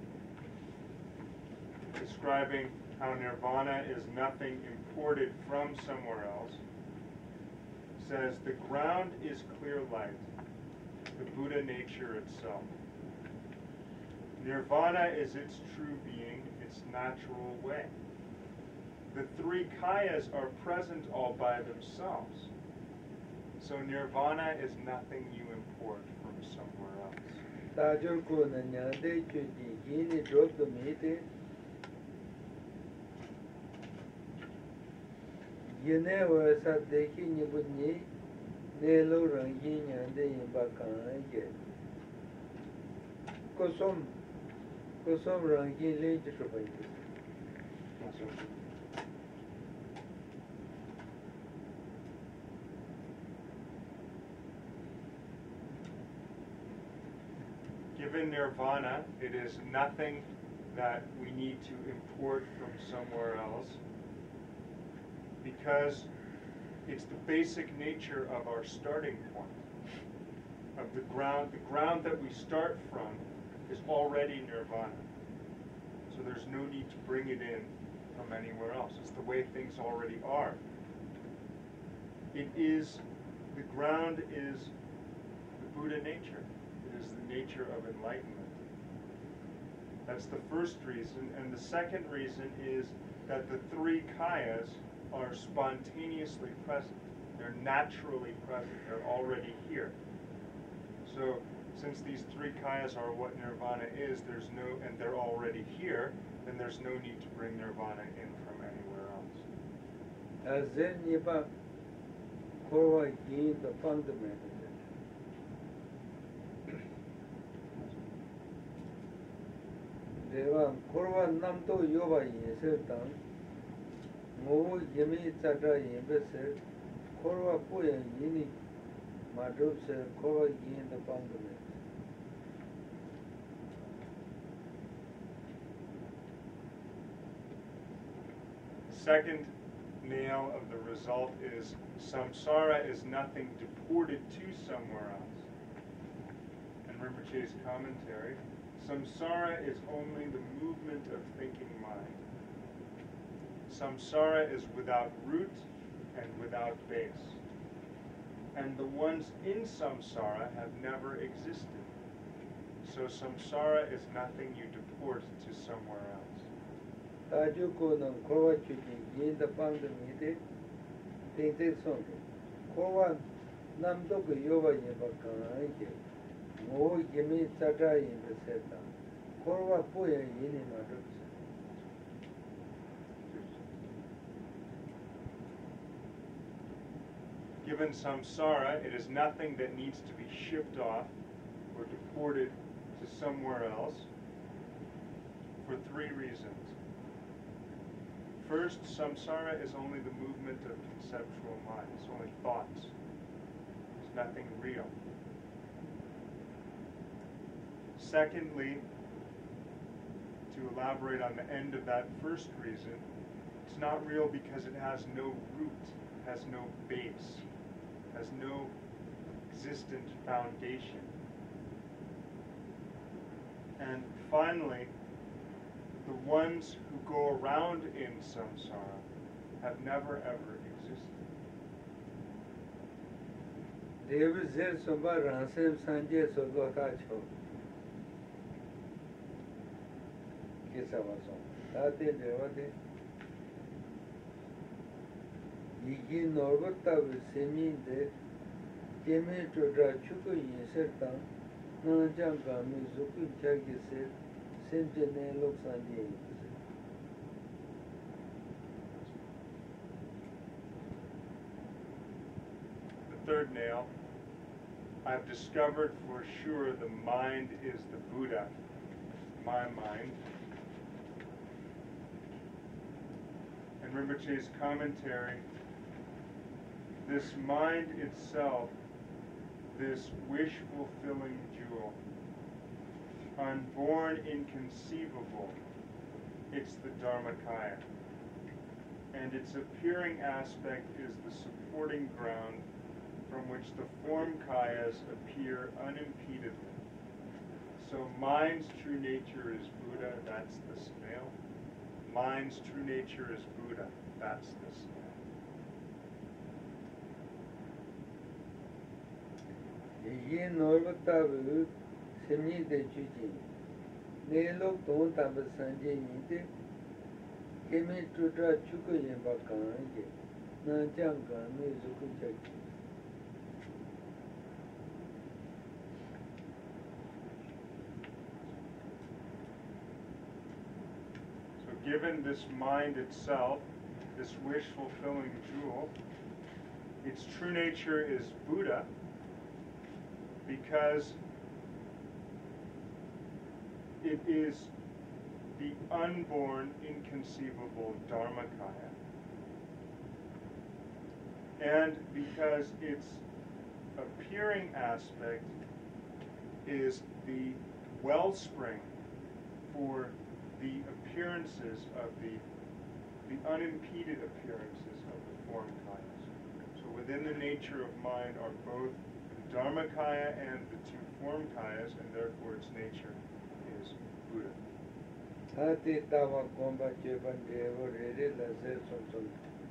describing how nirvana is nothing imported from somewhere else, says the ground is clear light, the Buddha nature itself. Nirvana is its true being, its natural way. The 3 kayas are present all by themselves. So nirvana is nothing you import from somewhere else. Tajur ko na nyande chuji yini drop the meete Yene wa sa dekhi nibunyi ne lo rangi nyande yimba kange Kosom rangi le jishubayi. Given nirvana, it is nothing that we need to import from somewhere else, because it's the basic nature of our starting point, of the ground. The ground that we start from is already nirvana. So there's no need to bring it in from anywhere else. It's the way things already are. The ground is the Buddha nature. It is the nature of enlightenment. That's the first reason. And the second reason is that the 3 kayas are spontaneously present. They're naturally present. They're already here. So since these 3 kayas are what nirvana is, and they're already here, then there's no need to bring nirvana in from anywhere else. As then nipa korwa yin the fundamental. Deva korwa namto yoba yin se tang Movu yemi chadra yinbe se korwa puya yini madrup se korwa yin the fundamental. Second nail of the result is samsara is nothing deported to somewhere else. And Rinpoche's commentary, samsara is only the movement of thinking mind. Samsara is without root and without base. And the ones in samsara have never existed. So samsara is nothing you deport to somewhere else. Tajukunam Kova Chuji, Yin the Panda Mide, Tinte Sonke, Kova Namdoku Yoga Yabaka, Mo Yimi Tata in the Seta, Kova Puya Yin in Madux. Given samsara, it is nothing that needs to be shipped off or deported to somewhere else for three reasons. First, samsara is only the movement of conceptual mind. It's only thoughts. It's nothing real. Secondly, to elaborate on the end of that first reason, it's not real because it has no root, has no base, has no existent foundation. And finally, the ones who go around in samsara have never ever existed. David said, Soba Ransam Sanjay Sogota Cho. Kisavason. Tate Devate. Yigi Norvata with Semi de Jimmy Chodra Chuku Yisertan, Nanjang Gami Zuku Chagi said, Sentine Lok Sanjay. The third nail, I've discovered for sure the mind is the Buddha, my mind. And Rinpoche's commentary, this mind itself, this wish-fulfilling jewel, unborn, inconceivable, it's the Dharmakaya. And its appearing aspect is the supporting ground from which the form kayas appear unimpededly. So mind's true nature is Buddha, that's the snail. Mind's true nature is Buddha, that's the snail. Ye Norvata will Semi de Chuji. Nelo don't have a Sanjay Yinte. Kemi Tutra Chuku Yambaka, Nanjanga, Mizuku Chaki. Given this mind itself, this wish-fulfilling jewel, its true nature is Buddha because it is the unborn, inconceivable Dharmakaya. And because its appearing aspect is the wellspring for the appearances of the unimpeded appearances of the form kayas. So within the nature of mind are both the Dharmakaya and the two form kayas, and therefore its nature is Buddha. Hati Tawa Komba Cheban Devo Rede La Zerson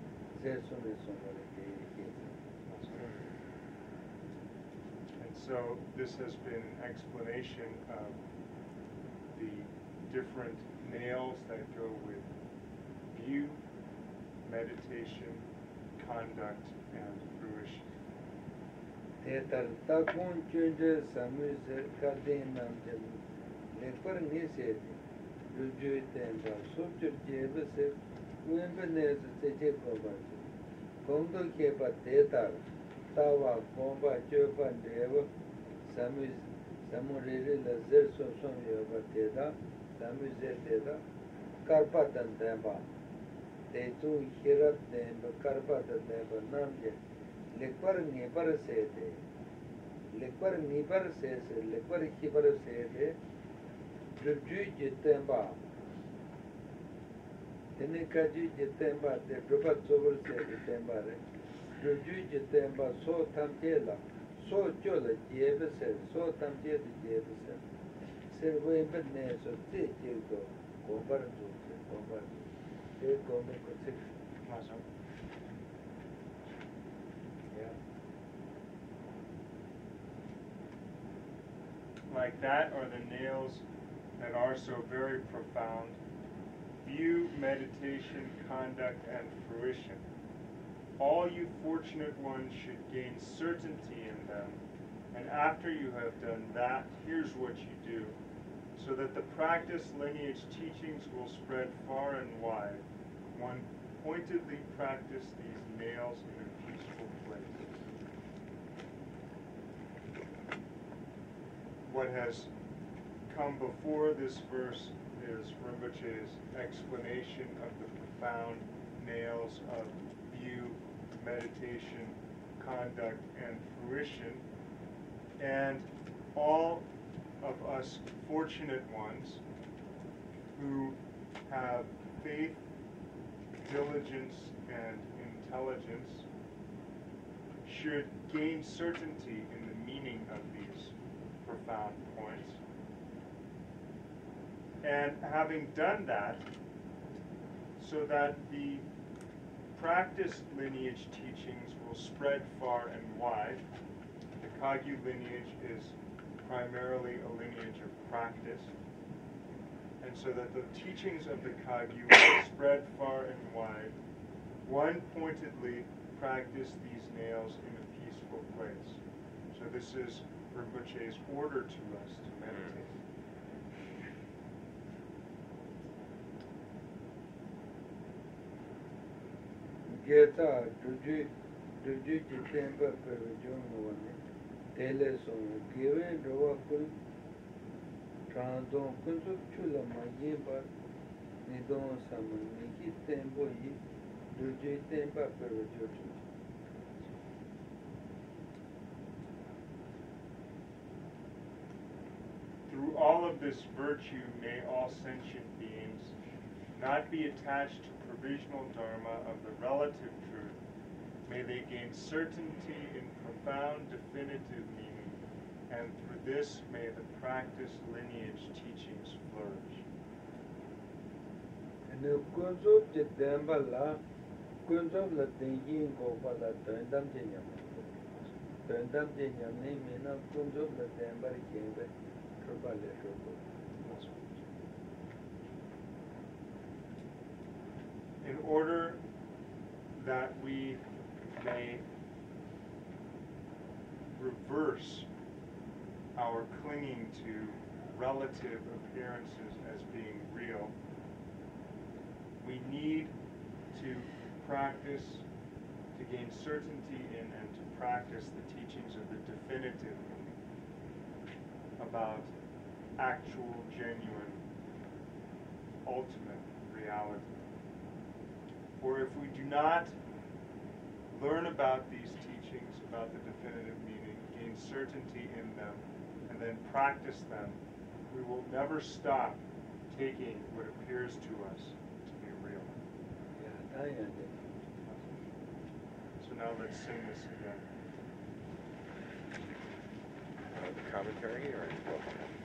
And so this has been an explanation of the different nails that go with view, meditation, conduct, and fruition. Tetar Takun Chunja Samuel Kardin Namjam Lepar Nised Ruju Temba Subjur Jebase Wimbenes Teche Komba Kondo Kepa Tetar Tawa Komba Chopan Deva Samuriri Lazer Sosom Yoga Teda Samuel Teda Karpatan Temba Tetu Hirat Temba Karpatan Temba Namje Lekvar Nipar Sede Lekvar Nipar Sese Lekvar Hipar Sede Ruju Jitemba Tenikaji Jitemba De Drupa Sober Sede Temba Ruju Jitemba So Tamjela So Jola Jebese So Tamjela Jebese Servo Neso Te Jildo Kombar Jose Kombar They go make a 6. 맞아. Yeah. Like that are the nails that are so very profound. View, meditation, conduct, and fruition. All you fortunate ones should gain certainty in them, and after you have done that, here's what you do, so that the practice lineage teachings will spread far and wide. One pointedly practice these nails in a peaceful place. What has come before this verse is Rinpoche's explanation of the profound nails of view, meditation, conduct, and fruition. And all of us fortunate ones who have faith, diligence, and intelligence should gain certainty in the meaning of these profound points. And having done that, so that the practice lineage teachings will spread far and wide. The Kagyu lineage is primarily a lineage of practice. And so that the teachings of the Kagyu will spread far and wide, one pointedly practice these nails in a peaceful place. So this is Rinpoche's order to us to meditate. Geta duju jitemba pervijongwane tele song given rowa kun trandon kunzu chula mayimba nidon saman niki tembo yi duju temba pervijongwane. Through all of this virtue, may all sentient beings not be attached to provisional dharma of the relative truth. May they gain certainty in profound definitive meaning, and through this may the practice lineage teachings flourish. And the kunzu jitemba la kunzu la tingin gopa la tendam jinyam. Tendam jinyam ne mina kunzu la temba rikenbe trupa le shoko. In order that we may reverse our clinging to relative appearances as being real, we need to practice, to gain certainty in and to practice the teachings of the definitive meaning about actual, genuine, ultimate reality. For if we do not learn about these teachings, about the definitive meaning, gain certainty in them, and then practice them, we will never stop taking what appears to us to be real. Yeah, I understand. So now let's sing this again. The commentary or the book?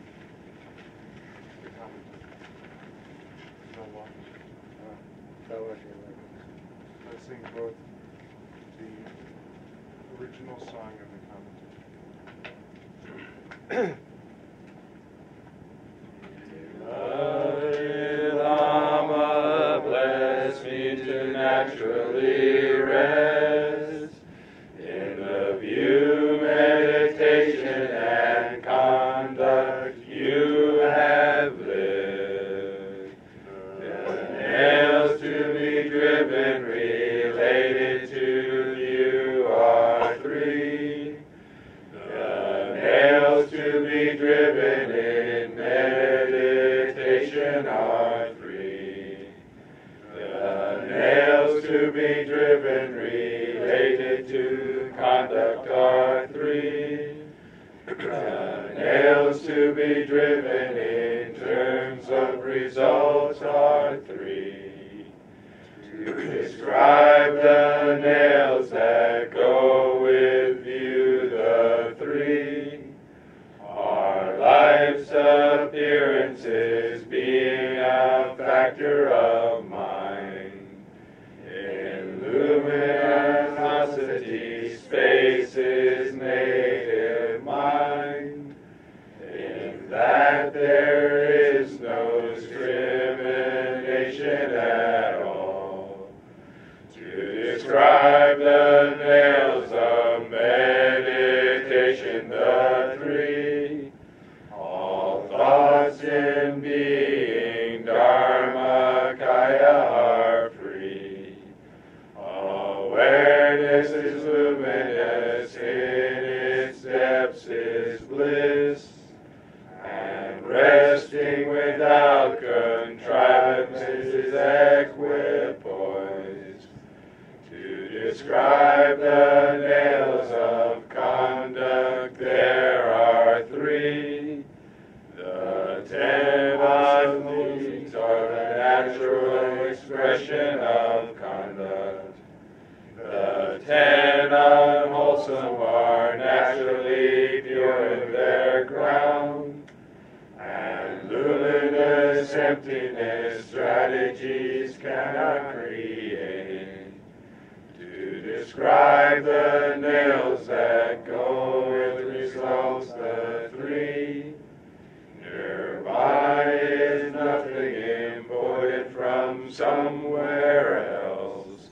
The commentary. No one. Let's sing both the original song and the commentary. Dalai Lama, bless me to naturally rest in the view, meditation, and conduct you have lived. The nails to be driven related to you are three. The nails to be driven in meditation are three. The nails to be driven related to conduct are three. The nails to be driven in terms of results are three. To describe the nails that go with you, the three are life's appearances being a factor of mind. that there is no discrimination at all. To describe the nails of meditation, the three, all thoughts in being Dharmakaya are free. Awareness is luminous, in its depths is bliss, and resting without contrivance is equipoise. To describe the nails of conduct there are three. The 10 things are the natural expression of conduct. The 10 unwholesome are naturally pure in their ground, and luminous emptiness strategies cannot create. To describe the nails that go with results, the three, Nirvana is nothing imported from somewhere else.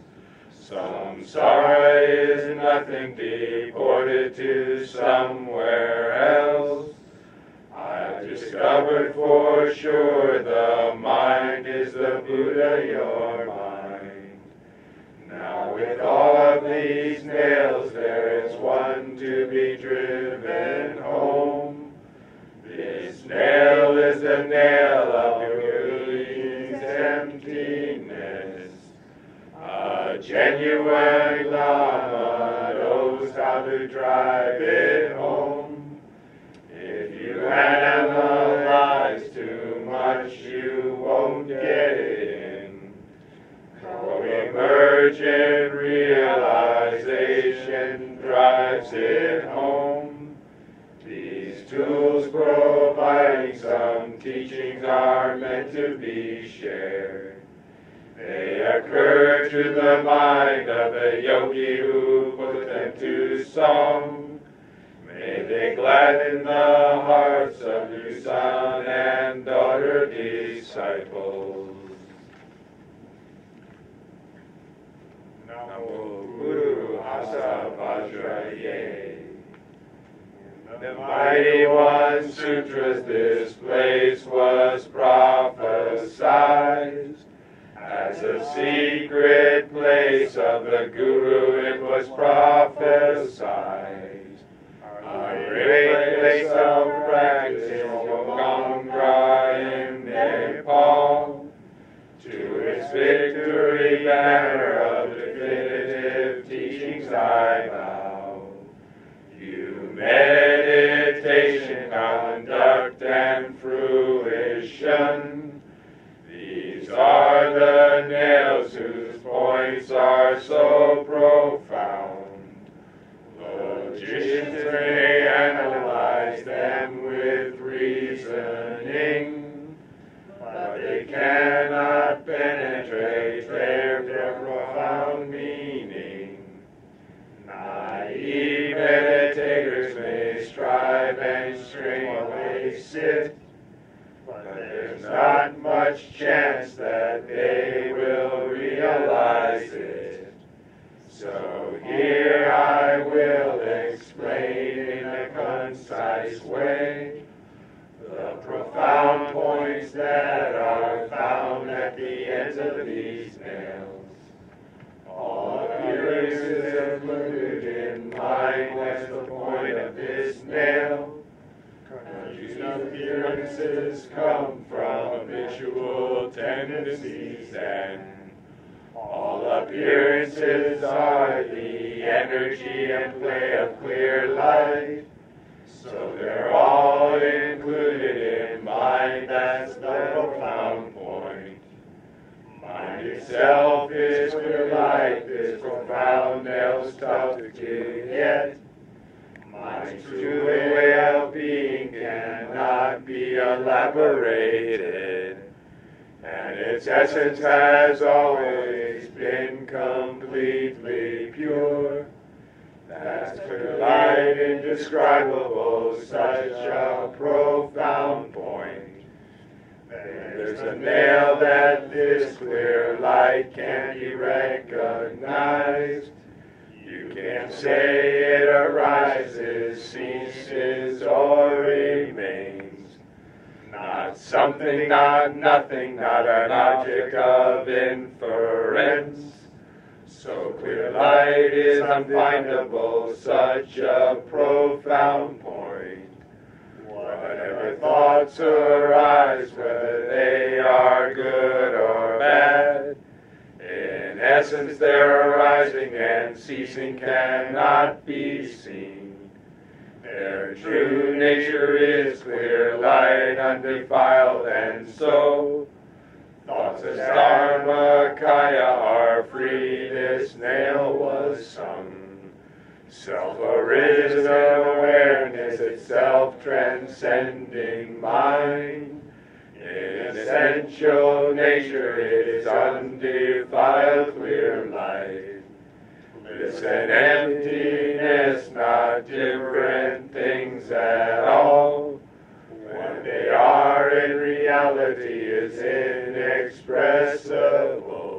Samsara is nothing deported to somewhere else. I've discovered for sure the mind is the Buddha, your mind. Now with all of these nails there is one to be driven home. This nail is the nail of your being's emptiness. A genuine Lama knows how to drive it home. If you analyze too much, you won't get it in. Co-emergent realization drives it home. These tools providing some teachings are meant to be shared. They occur to the mind of the yogi who put them to song. May they gladden the hearts of your son and daughter disciples. Namo Guru Hasa Vajraye. The Mighty One Sutras, this place was prophesied. As a secret place of the Guru, it was prophesied. A great place of practice in Ganga in Nepal. To its victory banner of definitive teachings I bow. You meditation, conduct, and fruition. These are the nails whose points are so profound. Logicians may analyze them with reasoning, but they cannot penetrate their profound meaning. Naive meditators may strive and straightway sit, but there's not much chance that they will realize it. So here I will explain in a concise way the profound points that are found at the ends of these nails. All appearances included in mind as the point of this nail. These appearances come from habitual tendencies, and all appearances are the energy and play of clear light. So they're all included in mind, that's the profound point. Mind itself is clear light, this profound nail's tough to get. Mind's true way of being cannot be elaborated, and its essence has always been completely pure. That's clear light indescribable, such a profound point. There's a nail that this clear light can't be recognized. You can't say it arises, ceases, or remains. Not something, not nothing, not an object of inference. So clear light is unfindable, such a profound point. Whatever thoughts arise, whether they are good or bad, in essence their arising and ceasing cannot be seen. Their true nature is clear light, undefiled, and so thoughts as Dharmakaya are free. This nail was sung. Self-arisen awareness, itself transcending mind. In essential nature it is undefiled clear light. Bliss and emptiness, not different things at all. When they are in reality is inexpressible.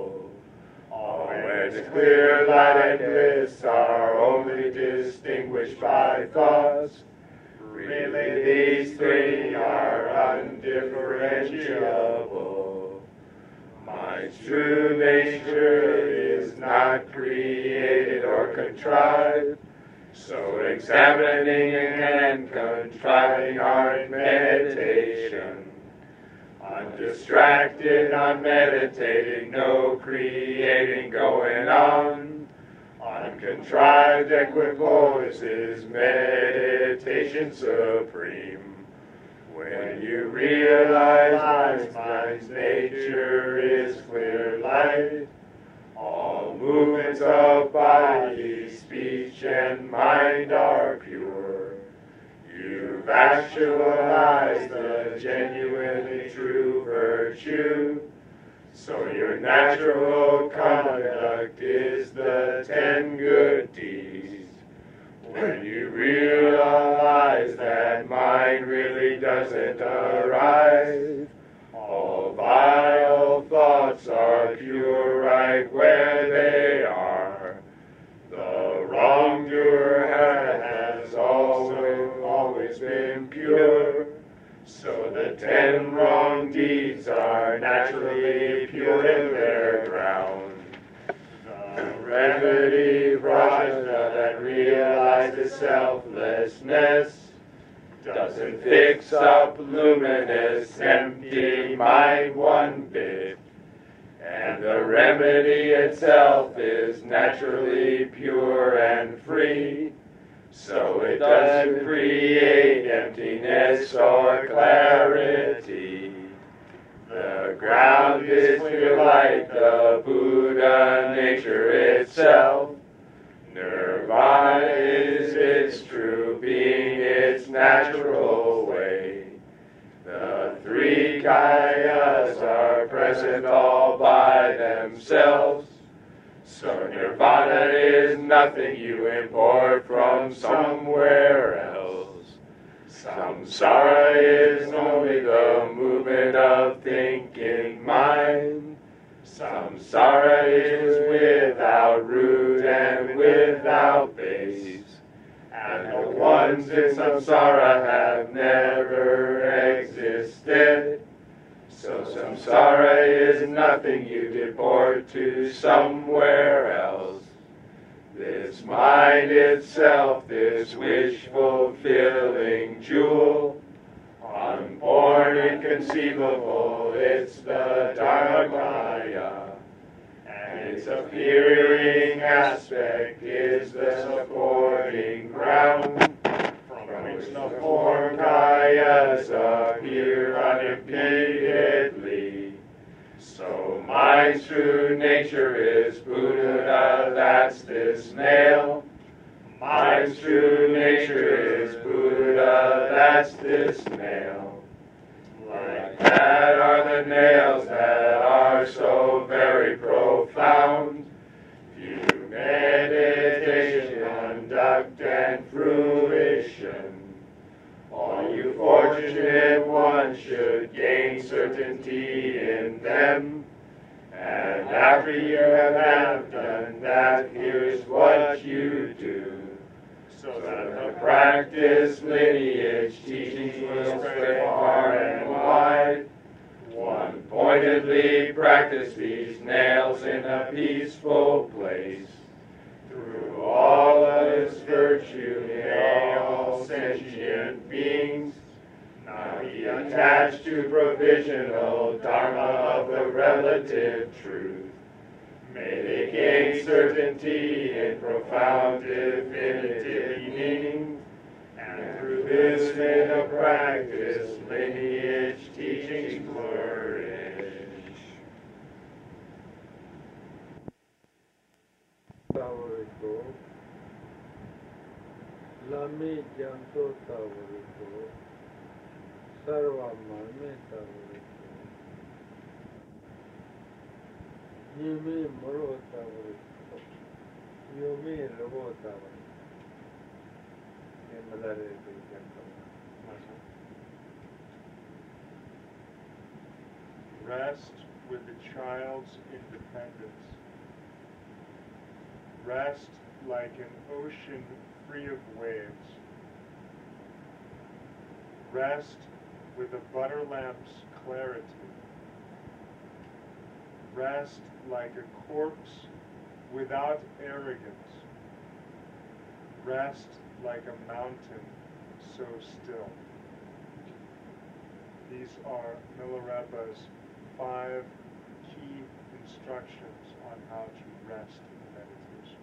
When clear light and bliss are only distinguished by thoughts, really these three are undifferentiable. Mind's true nature is not created or contrived, so examining and contriving are in meditation. Undistracted, unmeditating, no creating going on. Uncontrived equipoise is meditation supreme. When you realize mind's nature is clear light, all movements of body, speech, and mind are pure. You've actualized the genuinely true virtue, so your natural conduct is the 10 good deeds. When you realize that mind really doesn't arise, all vile thoughts are pure right where they are. The wrongdoer has always been pure, so the 10 wrong deeds are naturally pure in their ground. The remedy prajna that realizes selflessness doesn't fix up luminous, empty mind one bit. And the remedy itself is naturally pure and free, so it doesn't create emptiness or clarity. The ground is clear light, the Buddha nature itself. Nirvana is its true being, its natural way. The three kayas are present all by themselves. So nirvana is nothing you import from somewhere else. Samsara is only the movement of thinking mind. Samsara is without root and without base. And the ones in samsara have never existed. So samsara is nothing you deport to somewhere else. This mind itself, this wish-fulfilling jewel, unborn, inconceivable, it's the Dharmakaya. And its appearing aspect is the supporting ground from which the four kayas appear unimpededly. So mind's true nature is Buddha, that's this nail. Mind's true nature is Buddha, that's this nail. Like that are the nails that are so very profound. View, meditation, conduct, and fruition. All you fortunate ones one should gain certainty in them. And after you have done that, here's what you do. So that the practice, lineage, teachings will spread far and wide. One pointedly practice these nails in a peaceful place. Through all of its virtue, may all sentient beings not be attached to provisional dharma of the relative truth. May they gain certainty in profound definitive meaning, and through this may the practice, lineage, teachings flourish. Tavarito, Lami Janto Tavarito, Sarva Mame Tavarito, Yimi Moro Tavarito, Yomi Lobo Tavarito. Rest with the child's independence. Rest like an ocean free of waves. Rest with a butter lamp's clarity. Rest like a corpse without arrogance. Rest like a mountain so still. These are Milarepa's 5 key instructions on how to rest in meditation.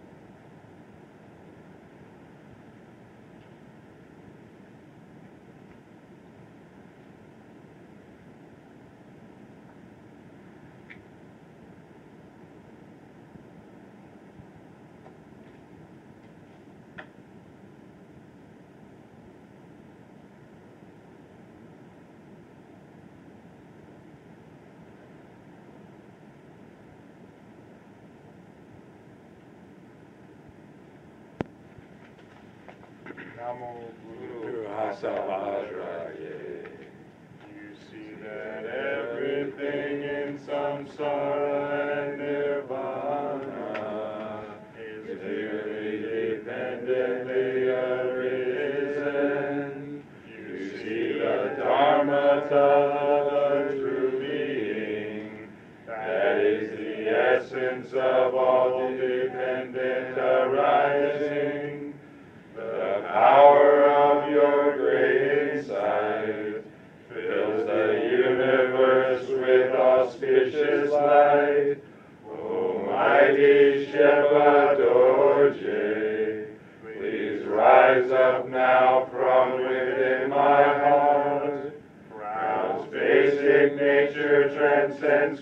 Namo Guru Vajraya. You see that everything in samsara and nirvana is very dependently arisen. You see the dharma the true being, that is the essence of all dependent arising. The power of your great insight fills the universe with auspicious light. O mighty Shepa Dorje, please rise up now from within my heart. Brown's basic nature transcends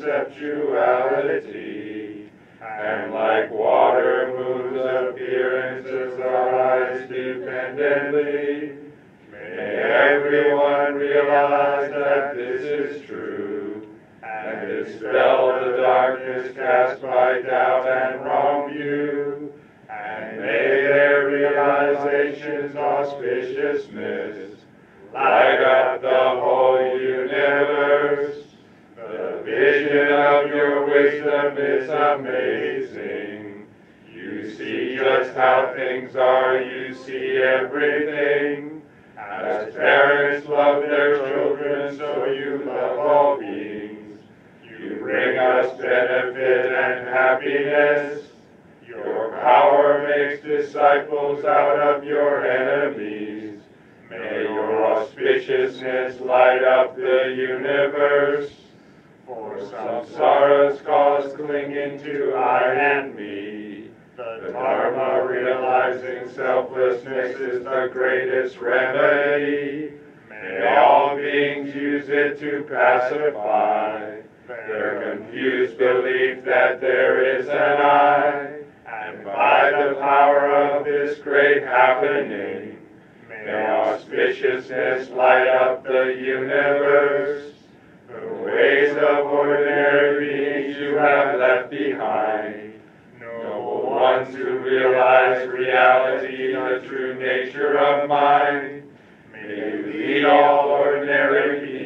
conceptuality, and like water moves appearances arise dependently. May everyone realize that this is true, and dispel the darkness cast by doubt and wrong view, and may their realization's auspiciousness light up the whole universe. The vision of your wisdom is amazing. You see just how things are, you see everything. As parents love their children, so you love all beings. You bring us benefit and happiness. Your power makes disciples out of your enemies. May your auspiciousness light up the universe. For samsara's cause clinging to I and me. The Dharma realizing selflessness is the greatest remedy. May all beings use it to pacify their confused belief that there is an I. And by the power of this great happening, may auspiciousness light up the universe. The ways of ordinary beings you have left behind. Noble ones who realize reality, the true nature of mind. May you lead all ordinary beings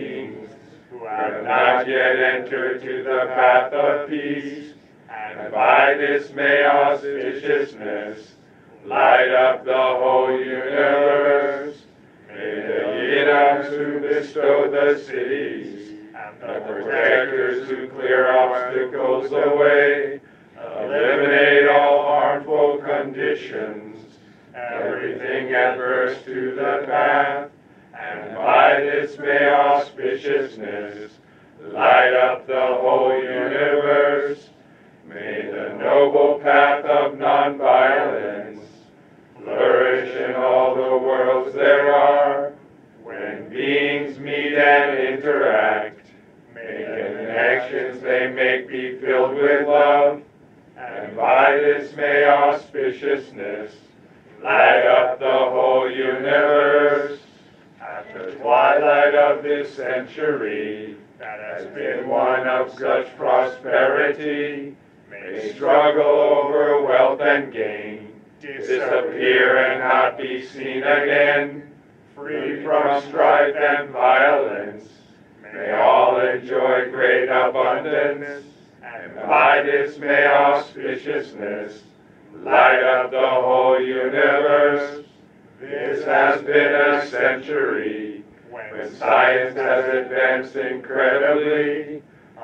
have not yet entered to the path of peace, and by this may auspiciousness light up the whole universe. May the Yidams who bestow the cities, and the protectors who clear obstacles away, eliminate all harmful conditions, everything adverse to the path, and by this may auspiciousness light up the whole universe. May the noble path of nonviolence flourish in all the worlds there are. When beings meet and interact, may the connections they make be filled with love, and by this may auspiciousness light up the whole universe. At the twilight of this century, that has been one of such prosperity, may struggle over wealth and gain disappear and not be seen again. Free from strife and violence, may all enjoy great abundance, and by this may auspiciousness light up the whole universe. This has been a century when science has advanced incredibly.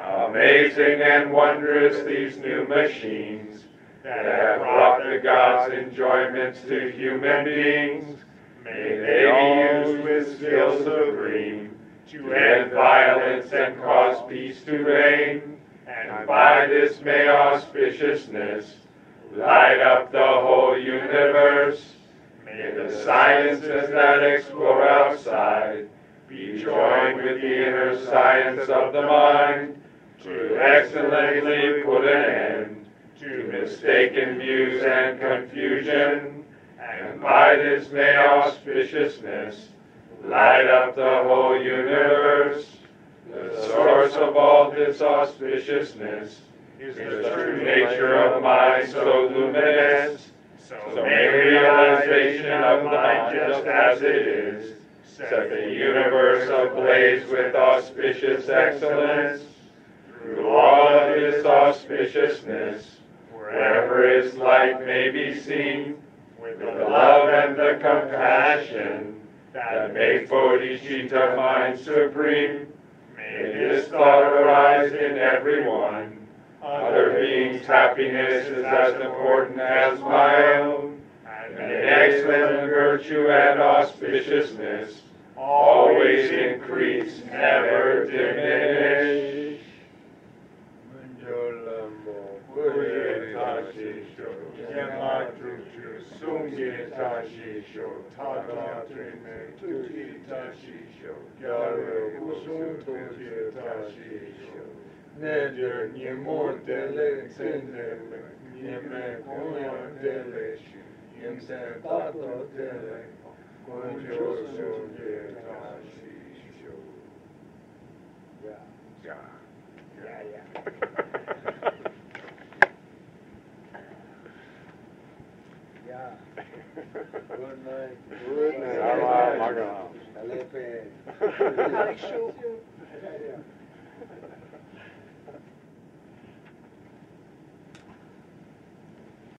Amazing and wondrous these new machines that have brought the gods' enjoyments to human beings. May they be used with skill supreme to end violence and cause peace to reign. And by this may auspiciousness light up the whole universe. May the sciences that explore outside be joined with the inner science of the mind to excellently put an end to mistaken views and confusion. And by this may auspiciousness light up the whole universe. The source of all this auspiciousness is the true nature of mind so luminous. So may realization of mind just as it is set the universe ablaze with auspicious excellence. Through all of this auspiciousness, wherever its light may be seen, with the love and the compassion that make Bodhicitta mind supreme, may this thought arise in everyone. Other beings' happiness is as important as my own, and may excellent virtue and auspiciousness always increase, never diminish. Never nie mortele sendele, nie me contele, nie se tato tele, conjo sunge tashisho. Yeah. Yeah. Good night. Good night. Alepe. Show.